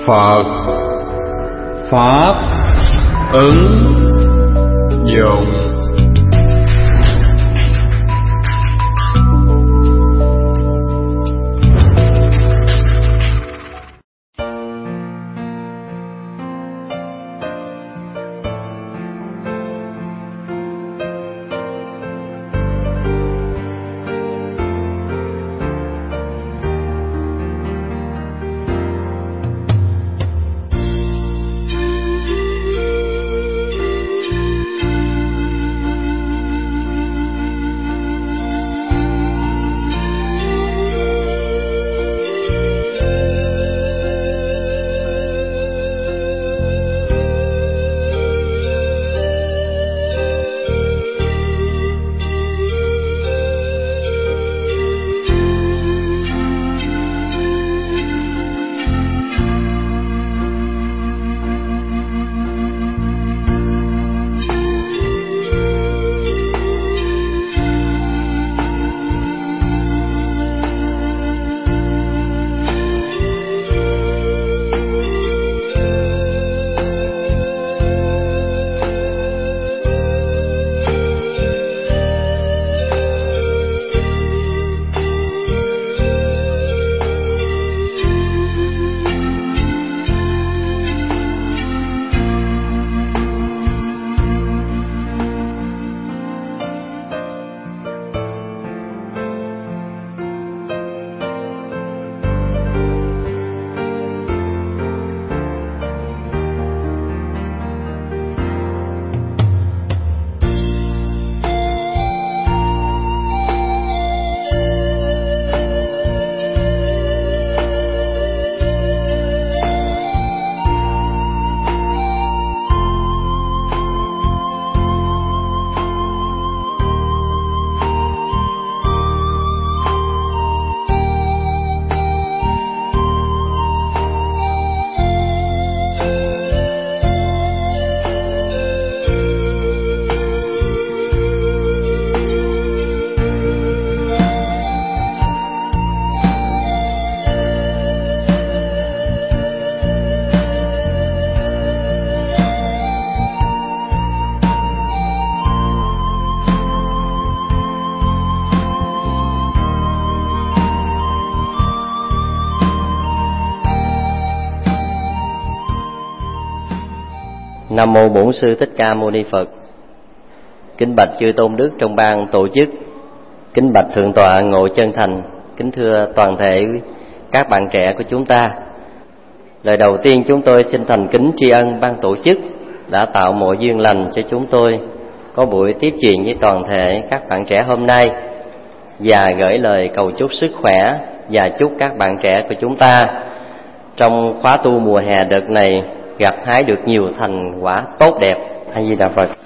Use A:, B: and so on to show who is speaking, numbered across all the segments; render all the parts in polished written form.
A: Phật Pháp ứng dụng.
B: Nam mô Bổn Sư Thích Ca Mâu Ni Phật. Kính bạch chư tôn đức trong ban tổ chức, kính bạch thượng tọa Ngộ Chân Thành, kính thưa toàn thể các bạn trẻ của chúng ta. Lời đầu tiên chúng tôi xin thành kính tri ân ban tổ chức đã tạo mọi duyên lành cho chúng tôi có buổi tiếp chuyện với toàn thể các bạn trẻ hôm nay, và gửi lời cầu chúc sức khỏe và chúc các bạn trẻ của chúng ta trong khóa tu mùa hè đợt này gặt hái được nhiều thành quả tốt đẹp. A Di Đà Phật.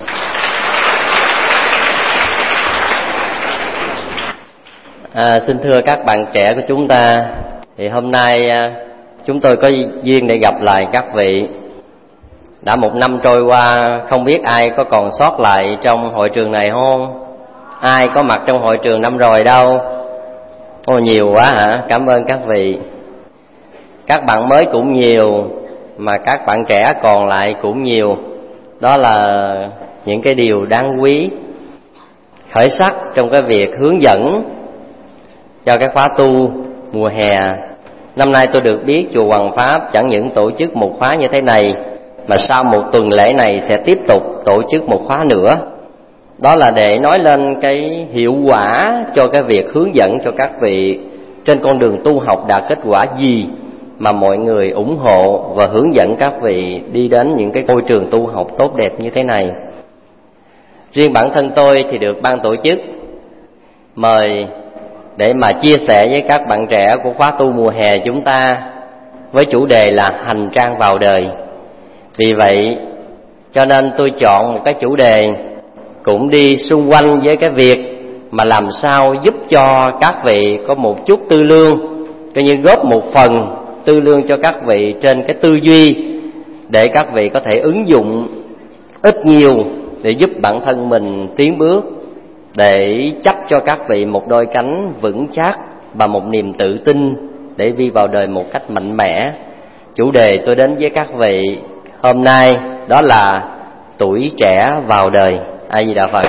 B: Xin thưa các bạn trẻ của chúng ta, thì hôm nay chúng tôi có duyên để gặp lại các vị. Đã một năm trôi qua, không biết ai có còn sót lại trong hội trường này không? Ai có mặt trong hội trường năm rồi đâu? Ồ, nhiều quá hả? Cảm ơn các vị. Các bạn mới cũng nhiều, mà các bạn trẻ còn lại cũng nhiều. Đó là những cái điều đáng quý, khởi sắc trong cái việc hướng dẫn cho cái khóa tu mùa hè. Năm nay tôi được biết chùa Hoằng Pháp chẳng những tổ chức một khóa như thế này, mà sau một tuần lễ này sẽ tiếp tục tổ chức một khóa nữa. Đó là để nói lên cái hiệu quả cho cái việc hướng dẫn cho các vị trên con đường tu học đạt kết quả gì mà mọi người ủng hộ và hướng dẫn các vị đi đến những cái ngôi trường tu học tốt đẹp như thế này. Riêng bản thân tôi thì được ban tổ chức mời để mà chia sẻ với các bạn trẻ của khóa tu mùa hè chúng ta với chủ đề là hành trang vào đời. Vì vậy cho nên tôi chọn một cái chủ đề cũng đi xung quanh với cái việc mà làm sao giúp cho các vị có một chút tư lương, coi như góp một phần tư lương cho các vị trên cái tư duy, để các vị có thể ứng dụng ít nhiều để giúp bản thân mình tiến bước, để chấp cho các vị một đôi cánh vững chắc và một niềm tự tin để đi vào đời một cách mạnh mẽ. Chủ đề tôi đến với các vị hôm nay đó là tuổi trẻ vào đời. A Di Đà Phật.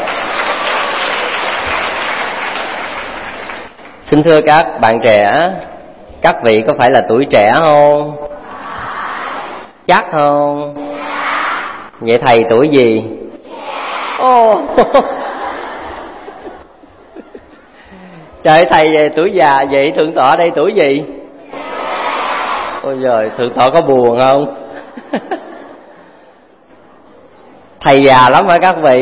B: Xin thưa các bạn trẻ, các vị có phải là tuổi trẻ không? Chắc không? Vậy thầy tuổi gì? Trời, thầy về tuổi già, vậy thượng tọa đây tuổi gì? Ôi giời, thượng tọa có buồn không? Thầy già lắm phải các vị?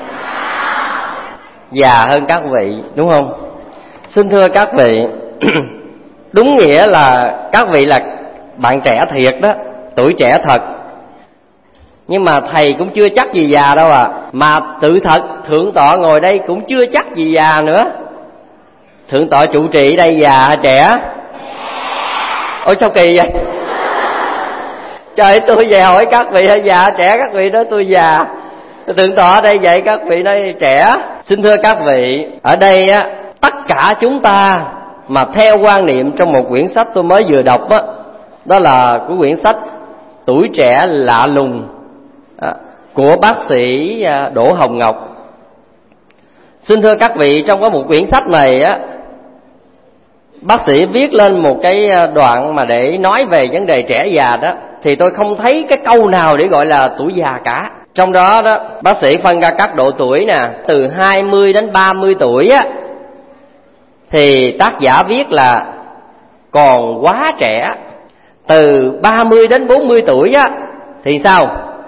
B: Già hơn các vị, đúng không? Xin thưa các vị, đúng nghĩa là các vị là bạn trẻ thiệt đó, tuổi trẻ thật. Nhưng mà thầy cũng chưa chắc gì già đâu à. Mà tự thật, thượng tọa ngồi đây cũng chưa chắc gì già nữa. Thượng tọa trụ trì đây già hay trẻ? Ôi sao kỳ vậy? Trời, tôi về hỏi các vị hay già trẻ, các vị nói tôi già. Thượng tọa ở đây vậy, các vị nói trẻ. Xin thưa các vị, ở đây á, tất cả chúng ta mà theo quan niệm trong một quyển sách tôi mới vừa đọc á, đó là cái quyển sách Tuổi Trẻ Lạ Lùng của bác sĩ Đỗ Hồng Ngọc. Xin thưa các vị, trong có một quyển sách này á, bác sĩ viết lên một cái đoạn mà để nói về vấn đề trẻ già đó, thì tôi không thấy cái câu nào để gọi là tuổi già cả. Trong đó đó, bác sĩ phân ra các độ tuổi nè, từ 20 đến 30 tuổi á, thì tác giả viết là còn quá trẻ. Từ 30 đến 40 tuổi á, thì sao?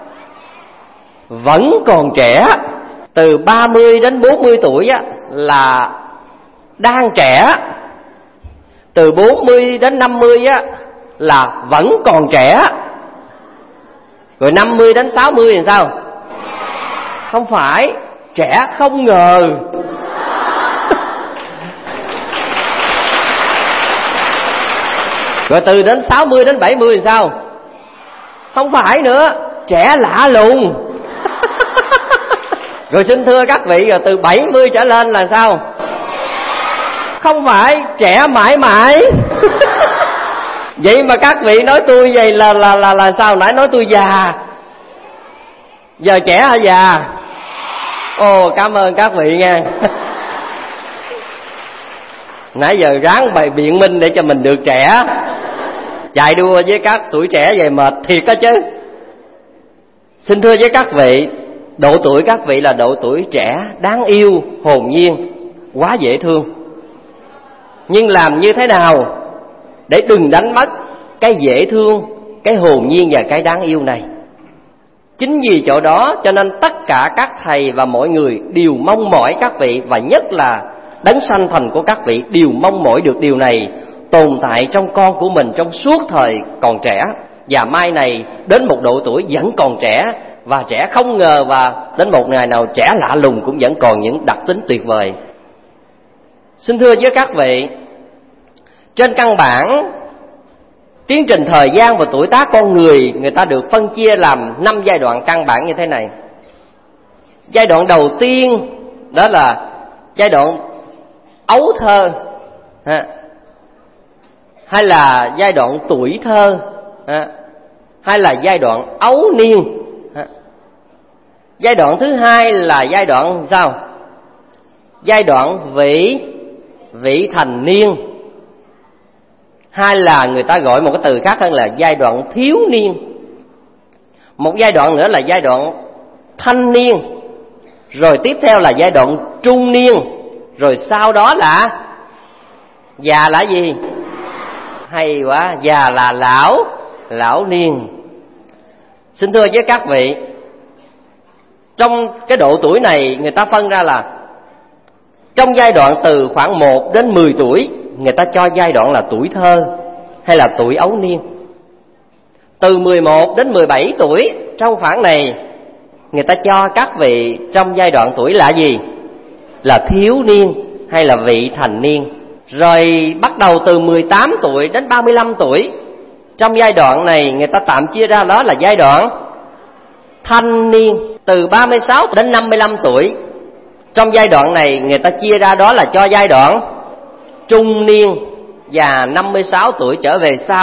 B: Vẫn còn trẻ. Từ 30 đến 40 tuổi á, là đang trẻ. Từ 40 đến 50 á, là vẫn còn trẻ. Rồi 50 đến 60 thì sao? Không phải, trẻ không ngờ. Rồi từ đến 60 đến 70 thì sao? Không phải nữa, trẻ lạ lùng. Rồi xin thưa các vị, rồi từ 70 trở lên là sao? Không phải, trẻ mãi mãi. Vậy mà các vị nói tôi vậy là sao? Nãy nói tôi già, giờ trẻ hay già? Ồ, cảm ơn các vị nha. Nãy giờ ráng bày biện minh để cho mình được trẻ. Chạy đua với các tuổi trẻ vậy mệt thiệt đó chứ. Xin thưa với các vị, độ tuổi các vị là độ tuổi trẻ, đáng yêu, hồn nhiên, quá dễ thương. Nhưng làm như thế nào để đừng đánh mất cái dễ thương, cái hồn nhiên và cái đáng yêu này? Chính vì chỗ đó cho nên tất cả các thầy và mọi người đều mong mỏi các vị, và nhất là đấng sanh thành của các vị đều mong mỏi được điều này tồn tại trong con của mình trong suốt thời còn trẻ. Và mai này đến một độ tuổi vẫn còn trẻ, và trẻ không ngờ, và đến một ngày nào trẻ lạ lùng cũng vẫn còn những đặc tính tuyệt vời. Xin thưa với các vị, trên căn bản tiến trình thời gian và tuổi tác con người, người ta được phân chia làm 5 giai đoạn căn bản như thế này. Giai đoạn đầu tiên đó là giai đoạn ấu thơ, hay là giai đoạn tuổi thơ, hay là giai đoạn ấu niên. Giai đoạn thứ hai là giai đoạn sao? Giai đoạn vị thành niên, hay là người ta gọi một cái từ khác hơn là giai đoạn thiếu niên. Một giai đoạn nữa là giai đoạn thanh niên, rồi tiếp theo là giai đoạn trung niên, rồi sau đó là già là gì? Hay quá, già là lão niên. Xin thưa với các vị, trong cái độ tuổi này người ta phân ra là trong giai đoạn từ khoảng 1 đến 10 tuổi, người ta cho giai đoạn là tuổi thơ hay là tuổi ấu niên. Từ 11 đến 17 tuổi, trong khoảng này người ta cho các vị trong giai đoạn tuổi là gì? Là thiếu niên hay là vị thành niên. Rồi bắt đầu từ 18 tuổi đến 35 tuổi, trong giai đoạn này người ta tạm chia ra đó là giai đoạn thanh niên. Từ 36 đến 55 tuổi, trong giai đoạn này người ta chia ra đó là cho giai đoạn trung niên. Và 56 tuổi trở về sau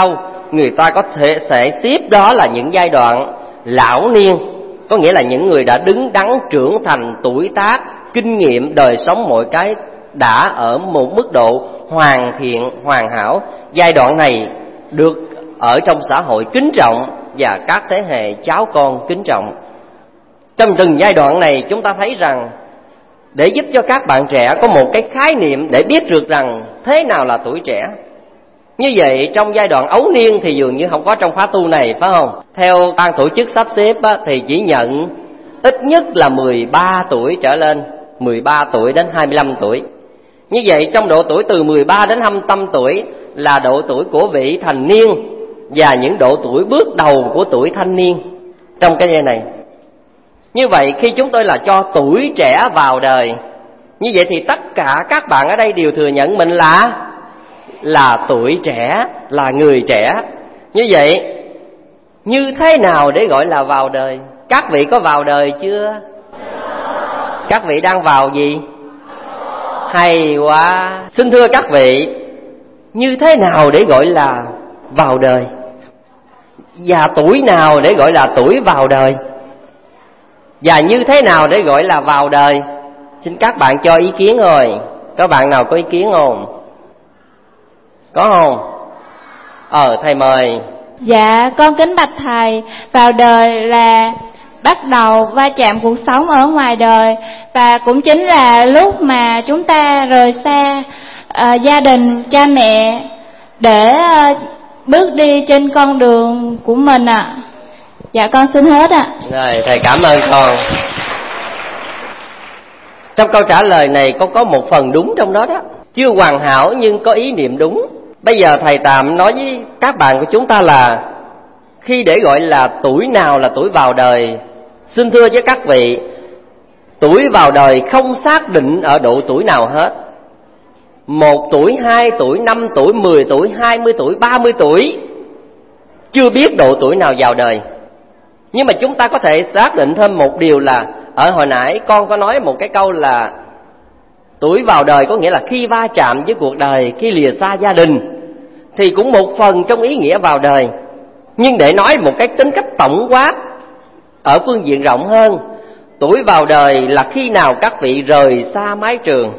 B: người ta có thể xếp đó là những giai đoạn lão niên, có nghĩa là những người đã đứng đắn trưởng thành, tuổi tác, kinh nghiệm đời sống mọi cái đã ở một mức độ hoàn thiện, hoàn hảo. Giai đoạn này được ở trong xã hội kính trọng và các thế hệ cháu con kính trọng. Trong từng giai đoạn này chúng ta thấy rằng để giúp cho các bạn trẻ có một cái khái niệm để biết được rằng thế nào là tuổi trẻ. Như vậy trong giai đoạn ấu niên thì dường như không có trong khóa tu này, phải không? Theo ban tổ chức sắp xếp thì chỉ nhận ít nhất là 13 tuổi trở lên, 13 tuổi đến 25 tuổi. Như vậy trong độ tuổi từ 13 đến 25 tuổi là độ tuổi của vị thành niên và những độ tuổi bước đầu của tuổi thanh niên trong cái giai này. Như vậy khi chúng tôi là cho tuổi trẻ vào đời, như vậy thì tất cả các bạn ở đây đều thừa nhận mình là tuổi trẻ, là người trẻ. Như vậy như thế nào để gọi là vào đời? Các vị có vào đời chưa? Các vị đang vào gì? Hay quá. Xin thưa các vị, như thế nào để gọi là vào đời? Và tuổi nào để gọi là tuổi vào đời? Và như thế nào để gọi là vào đời? Xin các bạn cho ý kiến rồi. Có bạn nào có ý kiến không? Có không? Thầy mời.
C: Dạ, con kính bạch thầy, vào đời là bắt đầu va chạm cuộc sống ở ngoài đời, và cũng chính là lúc mà chúng ta rời xa gia đình, cha mẹ để bước đi trên con đường của mình ạ. Dạ con xin hết ạ.
B: Rồi, thầy cảm ơn con. Trong câu trả lời này có một phần đúng trong đó đó. Chưa hoàn hảo nhưng có ý niệm đúng. Bây giờ thầy tạm nói với các bạn của chúng ta là khi để gọi là tuổi nào là tuổi vào đời, xin thưa với các vị, tuổi vào đời không xác định ở độ tuổi nào hết. 1 tuổi, 2 tuổi, 5 tuổi, 10 tuổi, 20 tuổi, 30 tuổi, chưa biết độ tuổi nào vào đời. Nhưng mà chúng ta có thể xác định thêm một điều là, ở hồi nãy con có nói một cái câu là tuổi vào đời có nghĩa là khi va chạm với cuộc đời, khi lìa xa gia đình, thì cũng một phần trong ý nghĩa vào đời. Nhưng để nói một cái tính cách tổng quát ở phương diện rộng hơn, tuổi vào đời là khi nào các vị rời xa mái trường.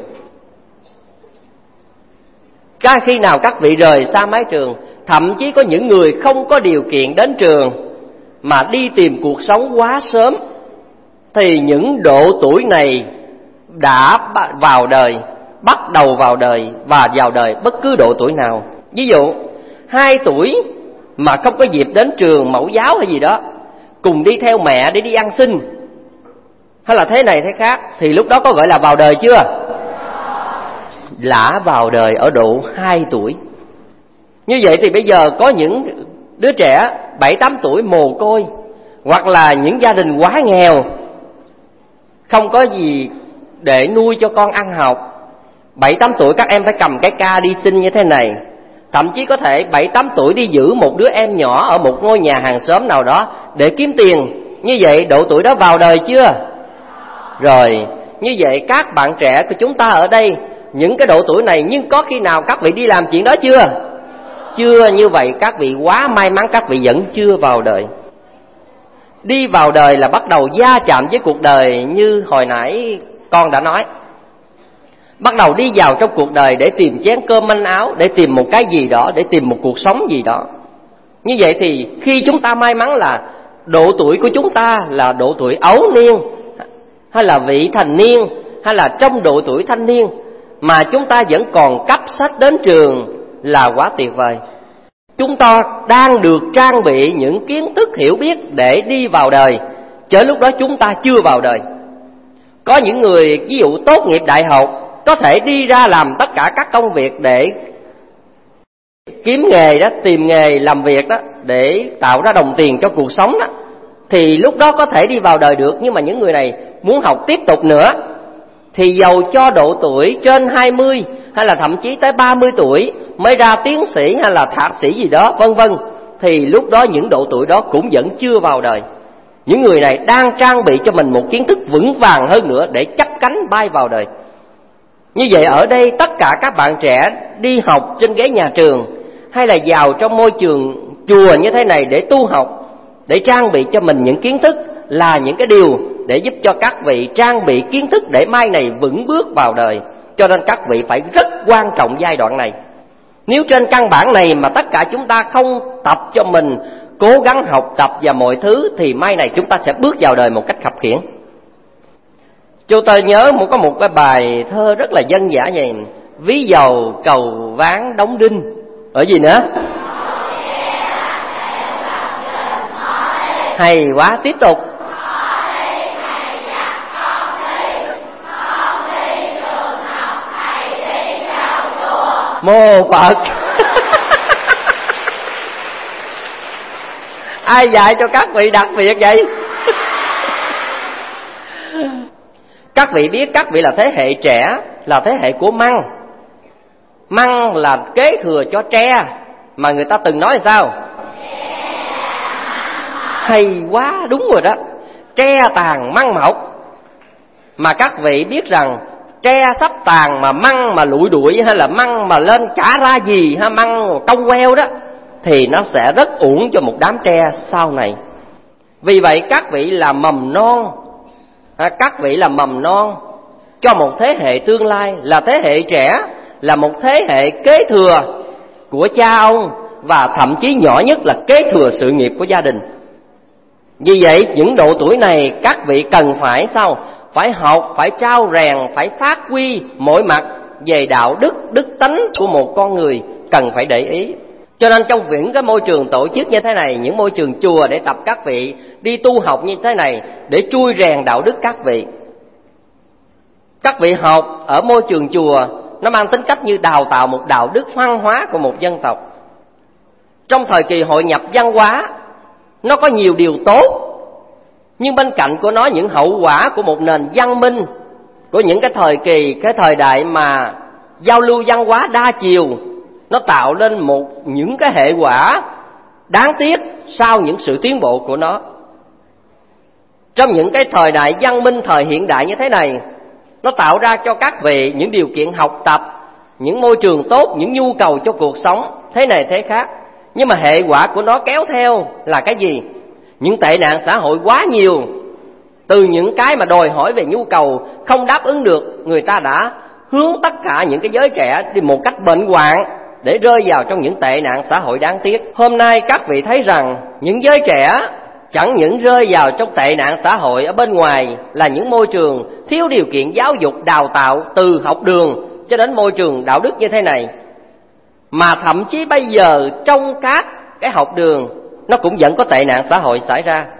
B: Khi nào các vị rời xa mái trường, thậm chí có những người không có điều kiện đến trường mà đi tìm cuộc sống quá sớm, thì những độ tuổi này đã vào đời, bắt đầu vào đời và vào đời bất cứ độ tuổi nào. Ví dụ 2 tuổi mà không có dịp đến trường mẫu giáo hay gì đó, cùng đi theo mẹ để đi ăn xin, hay là thế này thế khác, thì lúc đó có gọi là vào đời chưa? Lã vào đời ở độ 2 tuổi. Như vậy thì bây giờ có những đứa trẻ 7-8 tuổi mồ côi, hoặc là những gia đình quá nghèo, không có gì để nuôi cho con ăn học. 7-8 tuổi các em phải cầm cái ca đi xin như thế này. Thậm chí có thể 7-8 tuổi đi giữ một đứa em nhỏ ở một ngôi nhà hàng xóm nào đó để kiếm tiền. Như vậy độ tuổi đó vào đời chưa? Rồi, như vậy các bạn trẻ của chúng ta ở đây, những cái độ tuổi này, nhưng có khi nào các vị đi làm chuyện đó chưa? Chưa. Như vậy các vị quá may mắn, các vị vẫn chưa vào đời. Đi vào đời là bắt đầu va chạm với cuộc đời, như hồi nãy con đã nói. Bắt đầu đi vào trong cuộc đời để tìm chén cơm manh áo, để tìm một cái gì đó, để tìm một cuộc sống gì đó. Như vậy thì khi chúng ta may mắn là độ tuổi của chúng ta là độ tuổi ấu niên, hay là vị thành niên, hay là trong độ tuổi thanh niên, mà chúng ta vẫn còn cấp sách đến trường là quá tuyệt vời. Chúng ta đang được trang bị những kiến thức hiểu biết để đi vào đời, chứ lúc đó chúng ta chưa vào đời. Có những người ví dụ tốt nghiệp đại học, có thể đi ra làm tất cả các công việc để kiếm nghề đó, tìm nghề làm việc đó, để tạo ra đồng tiền cho cuộc sống đó, thì lúc đó có thể đi vào đời được. Nhưng mà những người này muốn học tiếp tục nữa, thì dầu cho độ tuổi trên 20 hay là thậm chí tới 30 tuổi mới ra tiến sĩ hay là thạc sĩ gì đó vân vân, thì lúc đó những độ tuổi đó cũng vẫn chưa vào đời. Những người này đang trang bị cho mình một kiến thức vững vàng hơn nữa để chắp cánh bay vào đời. Như vậy ở đây tất cả các bạn trẻ đi học trên ghế nhà trường, hay là vào trong môi trường chùa như thế này để tu học, để trang bị cho mình những kiến thức, là những cái điều để giúp cho các vị trang bị kiến thức để mai này vững bước vào đời. Cho nên các vị phải rất quan trọng giai đoạn này. Nếu trên căn bản này mà tất cả chúng ta không tập cho mình, cố gắng học tập và mọi thứ, thì mai này chúng ta sẽ bước vào đời một cách khập khiễng. Chú tôi nhớ có một cái bài thơ rất là dân dã vậy: ví dầu cầu ván đóng đinh. Ở gì nữa? Hay quá, tiếp tục. Mô Phật. Ai dạy cho các vị đặc biệt vậy? Các vị biết các vị là thế hệ trẻ, là thế hệ của măng. Măng là kế thừa cho tre, mà người ta từng nói là sao? Hay quá, đúng rồi đó. Tre tàn măng mọc. Mà các vị biết rằng tre sắp tàn mà măng mà lụi đuổi, hay là măng mà lên chả ra gì, ha, măng cong queo đó, thì nó sẽ rất uổng cho một đám tre sau này. Vì vậy các vị là mầm non, các vị là mầm non cho một thế hệ tương lai, là thế hệ trẻ, là một thế hệ kế thừa của cha ông, và thậm chí nhỏ nhất là kế thừa sự nghiệp của gia đình. Vì vậy những độ tuổi này các vị cần phải sao? Phải học, phải trau rèn, phải phát huy mọi mặt về đạo đức, đức tánh của một con người, cần phải để ý. Cho nên trong những cái môi trường tổ chức như thế này, những môi trường chùa để tập các vị đi tu học như thế này, để trui rèn đạo đức các vị. Các vị học ở môi trường chùa, nó mang tính cách như đào tạo một đạo đức văn hóa của một dân tộc. Trong thời kỳ hội nhập văn hóa, nó có nhiều điều tốt, nhưng bên cạnh của nó những hậu quả của một nền văn minh, của những cái thời kỳ, cái thời đại mà giao lưu văn hóa đa chiều, nó tạo lên những cái hệ quả đáng tiếc sau những sự tiến bộ của nó. Trong những cái thời đại văn minh, thời hiện đại như thế này, nó tạo ra cho các vị những điều kiện học tập, những môi trường tốt, những nhu cầu cho cuộc sống thế này thế khác. Nhưng mà hệ quả của nó kéo theo là cái gì? Những tệ nạn xã hội quá nhiều. Từ những cái mà đòi hỏi về nhu cầu không đáp ứng được, người ta đã hướng tất cả những cái giới trẻ đi một cách bệnh hoạn để rơi vào trong những tệ nạn xã hội đáng tiếc. Hôm nay các vị thấy rằng những giới trẻ chẳng những rơi vào trong tệ nạn xã hội ở bên ngoài, là những môi trường thiếu điều kiện giáo dục đào tạo từ học đường cho đến môi trường đạo đức như thế này, mà thậm chí bây giờ trong các cái học đường nó cũng vẫn có tệ nạn xã hội xảy ra.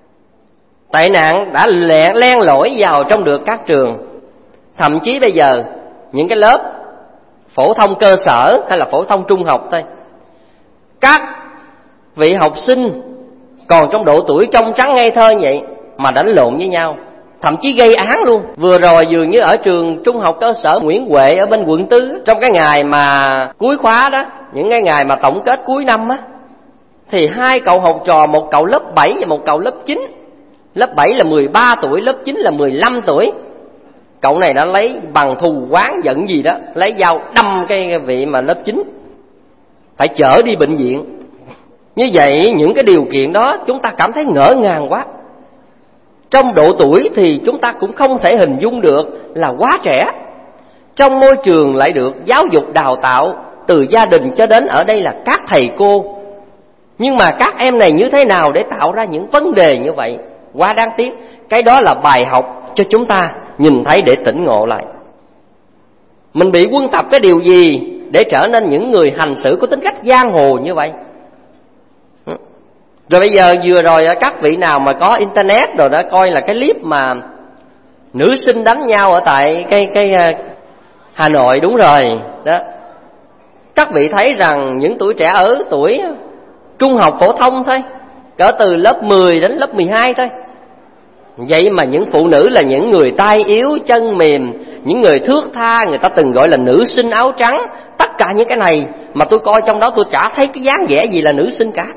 B: Tệ nạn đã len lỏi vào trong được các trường. Thậm chí bây giờ những cái lớp phổ thông cơ sở hay là phổ thông trung học thôi, các vị học sinh còn trong độ tuổi trong trắng ngây thơ vậy mà đánh lộn với nhau, thậm chí gây án luôn. Vừa rồi dường như ở trường trung học cơ sở Nguyễn Huệ ở bên quận 4, trong cái ngày mà cuối khóa đó, những cái ngày mà tổng kết cuối năm á, thì hai cậu học trò, một cậu lớp 7 và một cậu lớp 9. Lớp 7 là 13 tuổi, lớp 9 là 15 tuổi. Cậu này đã lấy bằng thù oán giận gì đó, lấy dao đâm cái vị mà lớp 9, phải chở đi bệnh viện. Như vậy những cái điều kiện đó chúng ta cảm thấy ngỡ ngàng quá. Trong độ tuổi thì chúng ta cũng không thể hình dung được là quá trẻ. Trong môi trường lại được giáo dục đào tạo từ gia đình cho đến ở đây là các thầy cô. Nhưng mà các em này như thế nào để tạo ra những vấn đề như vậy? Quá đáng tiếc. Cái đó là bài học cho chúng ta nhìn thấy để tỉnh ngộ lại. Mình bị quân tập cái điều gì để trở nên những người hành xử có tính cách giang hồ như vậy? Rồi bây giờ vừa rồi các vị nào mà có internet rồi đã coi là cái clip mà nữ sinh đánh nhau ở tại cái Hà Nội, đúng rồi đó. Các vị thấy rằng những tuổi trẻ ở tuổi trung học phổ thông thôi, cỡ từ lớp 10 đến lớp 12 thôi, vậy mà những phụ nữ là những người tay yếu chân mềm, những người thước tha, người ta từng gọi là nữ sinh áo trắng. Tất cả những cái này mà tôi coi trong đó tôi chả thấy cái dáng vẻ gì là nữ sinh cả.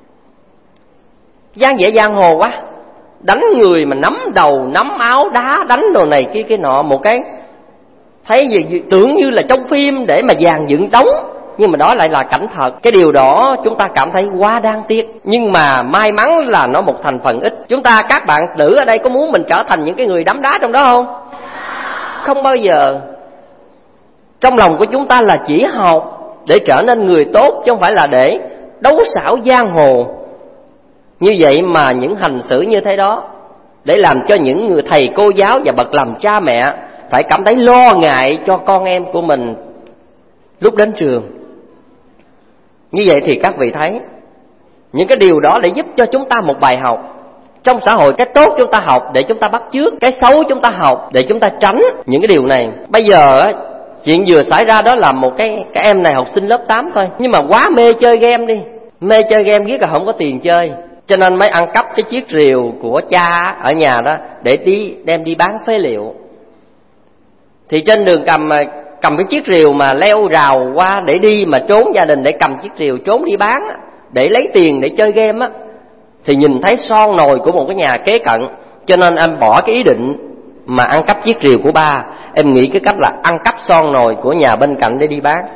B: Dáng vẻ giang hồ quá, đánh người mà nắm đầu nắm áo đá đánh đồ này kia nọ, một cái thấy gì tưởng như là trong phim để mà dàn dựng đóng. nhưng mà đó lại là cảnh thật. Cái điều đó chúng ta cảm thấy quá đáng tiếc, nhưng mà may mắn là nó một thành phần ít. Chúng ta, các bạn nữ ở đây có muốn mình trở thành những cái người đấm đá trong đó không? Không bao giờ. Trong lòng của chúng ta là chỉ học để trở nên người tốt, chứ không phải là để đấu xảo giang hồ. Như vậy mà những hành xử như thế đó để làm cho những người thầy cô giáo và bậc làm cha mẹ phải cảm thấy lo ngại cho con em của mình lúc đến trường. Như vậy thì các vị thấy những cái điều đó để giúp cho chúng ta một bài học. Trong xã hội, cái tốt chúng ta học để chúng ta bắt chước, cái xấu chúng ta học để chúng ta tránh những cái điều này. Bây giờ chuyện vừa xảy ra đó là một cái em này học sinh lớp 8 thôi, nhưng mà quá mê chơi game đi, mê chơi game riết là không có tiền chơi, cho nên mới ăn cắp cái chiếc rìu của cha ở nhà đó để đem đi bán phế liệu. Thì trên đường cầm cái chiếc rìu mà leo rào qua để đi mà trốn gia đình, để cầm chiếc rìu trốn đi bán để lấy tiền để chơi game á, thì nhìn thấy son nồi của một cái nhà kế cận, cho nên em bỏ cái ý định mà ăn cắp chiếc rìu của ba, em nghĩ cái cách là ăn cắp son nồi của nhà bên cạnh để đi bán.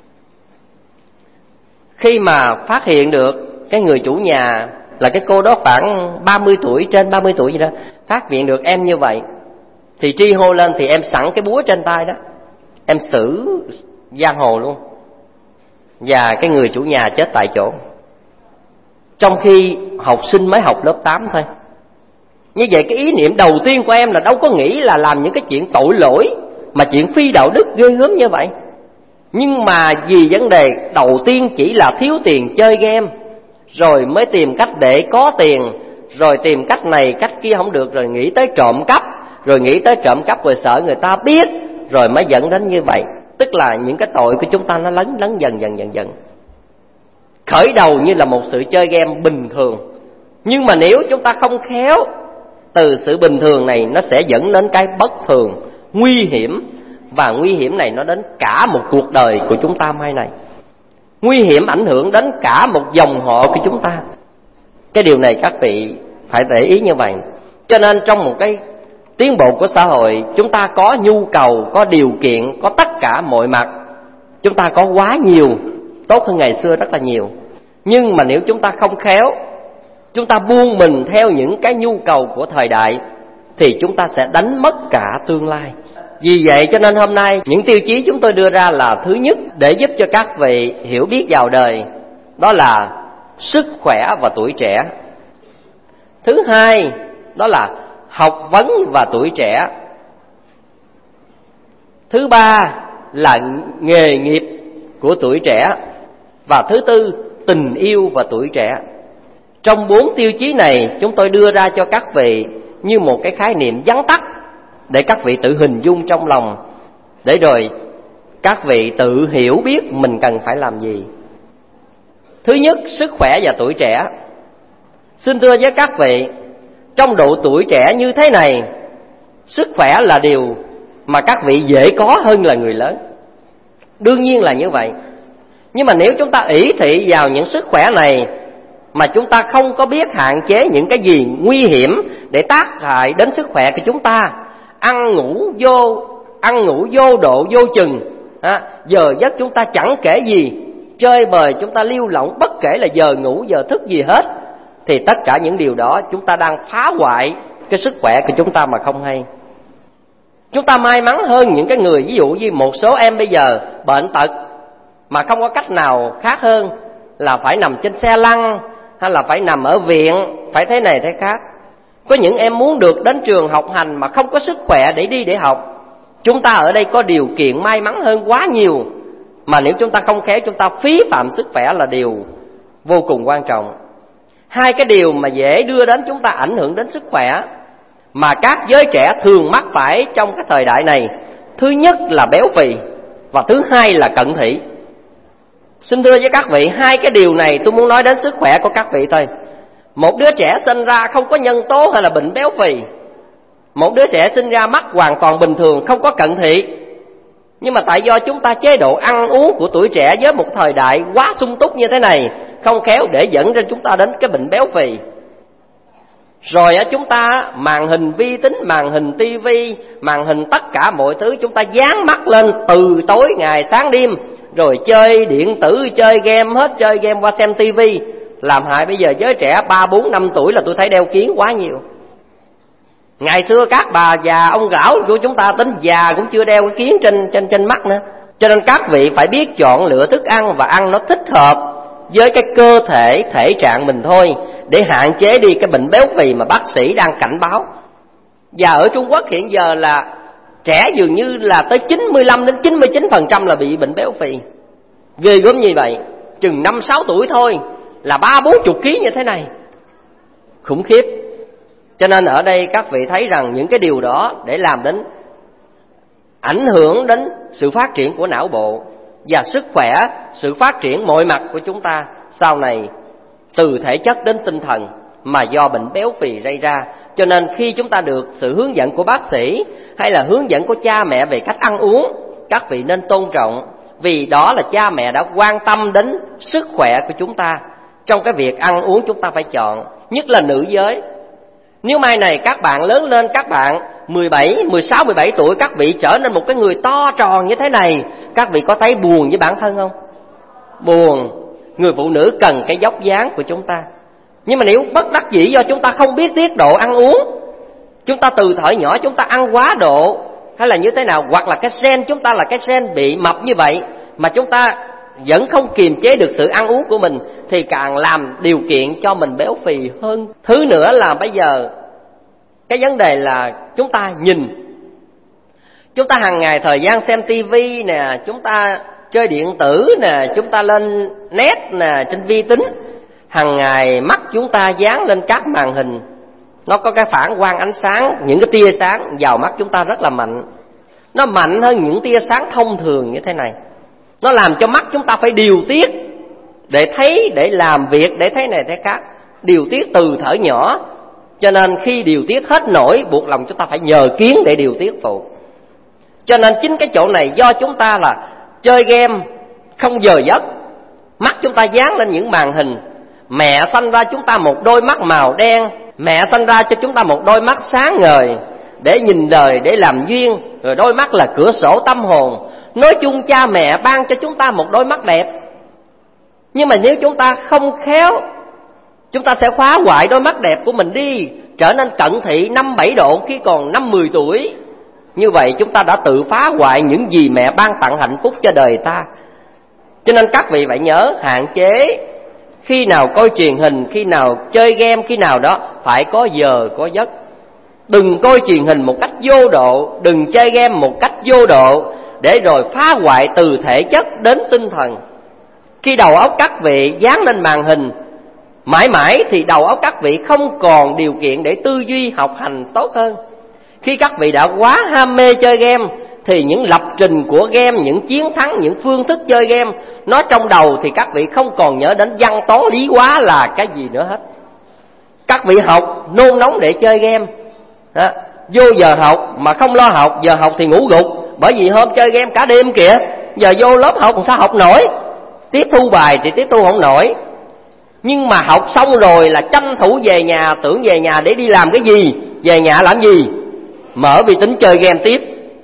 B: Khi mà phát hiện được cái người chủ nhà là cái cô đó khoảng 30 tuổi, trên 30 tuổi gì đó, phát hiện được em như vậy thì tri hô lên, thì em sẵn cái búa trên tay đó, em xử giang hồ luôn, và cái người chủ nhà chết tại chỗ. Trong khi học sinh mới học lớp 8 thôi. Như vậy cái ý niệm đầu tiên của em là đâu có nghĩ là làm những cái chuyện tội lỗi mà chuyện phi đạo đức ghê gớm như vậy. Nhưng mà vì vấn đề đầu tiên chỉ là thiếu tiền chơi game, rồi mới tìm cách để có tiền, rồi tìm cách này cách kia không được, rồi nghĩ tới trộm cắp, rồi nghĩ tới trộm cắp rồi sợ người ta biết, rồi mới dẫn đến như vậy. Tức là những cái tội của chúng ta nó lấn dần. Khởi đầu như là một sự chơi game bình thường, nhưng mà nếu chúng ta không khéo, từ sự bình thường này nó sẽ dẫn đến cái bất thường, nguy hiểm. Và nguy hiểm này nó đến cả một cuộc đời của chúng ta mai này. Nguy hiểm ảnh hưởng đến cả một dòng họ của chúng ta. Cái điều này các vị phải để ý như vậy. Cho nên trong một cái tiến bộ của xã hội, chúng ta có nhu cầu, có điều kiện, có tất cả mọi mặt. Chúng ta có quá nhiều, tốt hơn ngày xưa rất là nhiều. Nhưng mà nếu chúng ta không khéo, chúng ta buông mình theo những cái nhu cầu của thời đại, thì chúng ta sẽ đánh mất cả tương lai. Vì vậy cho nên hôm nay những tiêu chí chúng tôi đưa ra là: thứ nhất, để giúp cho các vị hiểu biết vào đời, đó là sức khỏe và tuổi trẻ. Thứ hai, đó là học vấn và tuổi trẻ. Thứ ba là nghề nghiệp của tuổi trẻ. Và thứ tư, tình yêu và tuổi trẻ. Trong 4 tiêu chí này chúng tôi đưa ra cho các vị như một cái khái niệm vắn tắt để các vị tự hình dung trong lòng, để rồi các vị tự hiểu biết mình cần phải làm gì. Thứ nhất, sức khỏe và tuổi trẻ. Xin thưa với các vị, trong độ tuổi trẻ như thế này, sức khỏe là điều mà các vị dễ có hơn là người lớn. Đương nhiên là như vậy. Nhưng mà nếu chúng ta ỷ thị vào những sức khỏe này mà chúng ta không có biết hạn chế những cái gì nguy hiểm để tác hại đến sức khỏe của chúng ta, ăn ngủ vô độ vô chừng, giờ giấc chúng ta chẳng kể gì, chơi bời chúng ta lưu lỏng bất kể là giờ ngủ giờ thức gì hết, thì tất cả những điều đó chúng ta đang phá hoại cái sức khỏe của chúng ta mà không hay. Chúng ta may mắn hơn những cái người, ví dụ như một số em bây giờ bệnh tật mà không có cách nào khác hơn là phải nằm trên xe lăn, hay là phải nằm ở viện, phải thế này thế khác. Có những em muốn được đến trường học hành mà không có sức khỏe để đi để học. Chúng ta ở đây có điều kiện may mắn hơn quá nhiều, mà nếu chúng ta không khéo chúng ta phí phạm sức khỏe là điều vô cùng quan trọng. Hai cái điều mà dễ đưa đến chúng ta ảnh hưởng đến sức khỏe mà các giới trẻ thường mắc phải trong cái thời đại này, thứ nhất là béo phì và thứ hai là cận thị. Xin thưa với các vị, hai cái điều này tôi muốn nói đến sức khỏe của các vị thôi. Một đứa trẻ sinh ra không có nhân tố hay là bệnh béo phì. Một đứa trẻ sinh ra mắt hoàn toàn bình thường, không có cận thị. Nhưng mà tại do chúng ta chế độ ăn uống của tuổi trẻ với một thời đại quá sung túc như thế này, không khéo để dẫn ra chúng ta đến cái bệnh béo phì. Rồi chúng ta màn hình vi tính, màn hình tivi, màn hình tất cả mọi thứ chúng ta dán mắt lên từ tối ngày sáng đêm, rồi chơi điện tử, chơi game, hết chơi game qua xem tivi, làm hại bây giờ giới trẻ 3, 4, 5 tuổi là tôi thấy đeo kiếng quá nhiều. Ngày xưa các bà già ông lão của chúng ta tính già cũng chưa đeo cái kiếng trên mắt nữa. Cho nên các vị phải biết chọn lựa thức ăn và ăn nó thích hợp với cái cơ thể trạng mình thôi, để hạn chế đi cái bệnh béo phì mà bác sĩ đang cảnh báo. Và ở Trung Quốc hiện giờ là trẻ dường như là tới 95 đến 99% là bị bệnh béo phì. Ghê gớm như vậy, chừng 5, 6 tuổi thôi là 30, 40 kg như thế này, khủng khiếp. Cho nên ở đây các vị thấy rằng những cái điều đó để làm đến ảnh hưởng đến sự phát triển của não bộ và sức khỏe, sự phát triển mọi mặt của chúng ta sau này, từ thể chất đến tinh thần, mà do bệnh béo phì gây ra. Cho nên khi chúng ta được sự hướng dẫn của bác sĩ hay là hướng dẫn của cha mẹ về cách ăn uống, các vị nên tôn trọng, vì đó là cha mẹ đã quan tâm đến sức khỏe của chúng ta. Trong cái việc ăn uống chúng ta phải chọn, nhất là nữ giới. Nếu mai này các bạn lớn lên, các bạn 17, 16, 17 tuổi, các vị trở nên một cái người to tròn như thế này, các vị có thấy buồn với bản thân không? Buồn. Người phụ nữ cần cái vóc dáng của chúng ta. Nhưng mà nếu bất đắc dĩ do chúng ta không biết tiết độ ăn uống, chúng ta từ thời nhỏ chúng ta ăn quá độ hay là như thế nào, hoặc là cái gen chúng ta là cái gen bị mập như vậy mà chúng ta vẫn không kiềm chế được sự ăn uống của mình, thì càng làm điều kiện cho mình béo phì hơn. Thứ nữa là bây giờ cái vấn đề là chúng ta nhìn, chúng ta hàng ngày thời gian xem tivi nè, chúng ta chơi điện tử nè, chúng ta lên net nè, trên vi tính, hàng ngày mắt chúng ta dán lên các màn hình, nó có cái phản quang ánh sáng, những cái tia sáng vào mắt chúng ta rất là mạnh. Nó mạnh hơn những tia sáng thông thường như thế này. Nó làm cho mắt chúng ta phải điều tiết để thấy, để làm việc, để thấy này thấy khác, điều tiết từ thở nhỏ. Cho nên khi điều tiết hết nổi, buộc lòng chúng ta phải nhờ kiến để điều tiết phụ. Cho nên chính cái chỗ này do chúng ta là chơi game không giờ giấc, mắt chúng ta dán lên những màn hình. Mẹ sanh ra chúng ta một đôi mắt màu đen, mẹ sanh ra cho chúng ta một đôi mắt sáng ngời để nhìn đời, để làm duyên, rồi đôi mắt là cửa sổ tâm hồn. Nói chung cha mẹ ban cho chúng ta một đôi mắt đẹp, nhưng mà nếu chúng ta không khéo, chúng ta sẽ phá hoại đôi mắt đẹp của mình đi, trở nên cận thị 5, 7 độ khi còn 5, 10 tuổi. Như vậy chúng ta đã tự phá hoại những gì mẹ ban tặng hạnh phúc cho đời ta. Cho nên các vị phải nhớ hạn chế, khi nào coi truyền hình, khi nào chơi game, khi nào đó phải có giờ có giấc. Đừng coi truyền hình một cách vô độ, đừng chơi game một cách vô độ, để rồi phá hoại từ thể chất đến tinh thần. Khi đầu óc các vị dán lên màn hình mãi mãi thì đầu óc các vị không còn điều kiện để tư duy học hành tốt hơn. Khi các vị đã quá ham mê chơi game thì những lập trình của game, những chiến thắng, những phương thức chơi game nó trong đầu thì các vị không còn nhớ đến văn toán lý hóa là cái gì nữa hết. Các vị học nôn nóng để chơi game đó. Vô giờ học mà không lo học, giờ học thì ngủ gục, bởi vì hôm chơi game cả đêm kìa, giờ vô lớp học sao học nổi, tiếp thu bài thì tiếp thu không nổi. Nhưng mà học xong rồi là tranh thủ về nhà, tưởng về nhà để đi làm cái gì, về nhà làm gì? Mở vi tính chơi game tiếp.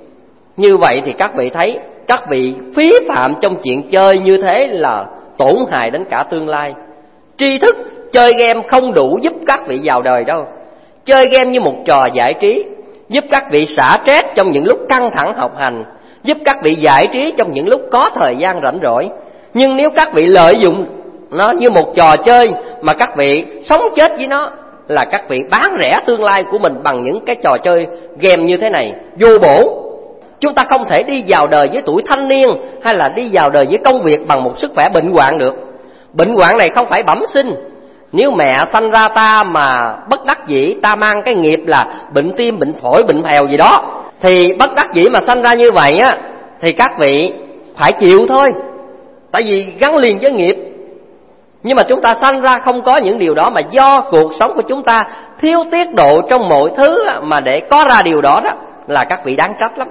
B: Như vậy thì các vị thấy, các vị phí phạm trong chuyện chơi như thế là tổn hại đến cả tương lai. Tri thức chơi game không đủ giúp các vị vào đời đâu. Chơi game như một trò giải trí, giúp các vị xả stress trong những lúc căng thẳng học hành, giúp các vị giải trí trong những lúc có thời gian rảnh rỗi. Nhưng nếu các vị lợi dụng nó như một trò chơi mà các vị sống chết với nó, là các vị bán rẻ tương lai của mình bằng những cái trò chơi game như thế này, vô bổ. Chúng ta không thể đi vào đời với tuổi thanh niên hay là đi vào đời với công việc bằng một sức khỏe bệnh hoạn được. Bệnh hoạn này không phải bẩm sinh. Nếu mẹ sanh ra ta mà bất đắc dĩ, ta mang cái nghiệp là bệnh tim, bệnh phổi, bệnh phèo gì đó, thì bất đắc dĩ mà sanh ra như vậy á, thì các vị phải chịu thôi, tại vì gắn liền với nghiệp. Nhưng mà chúng ta sanh ra không có những điều đó, mà do cuộc sống của chúng ta thiếu tiết độ trong mọi thứ mà để có ra điều đó, là các vị đáng trách lắm.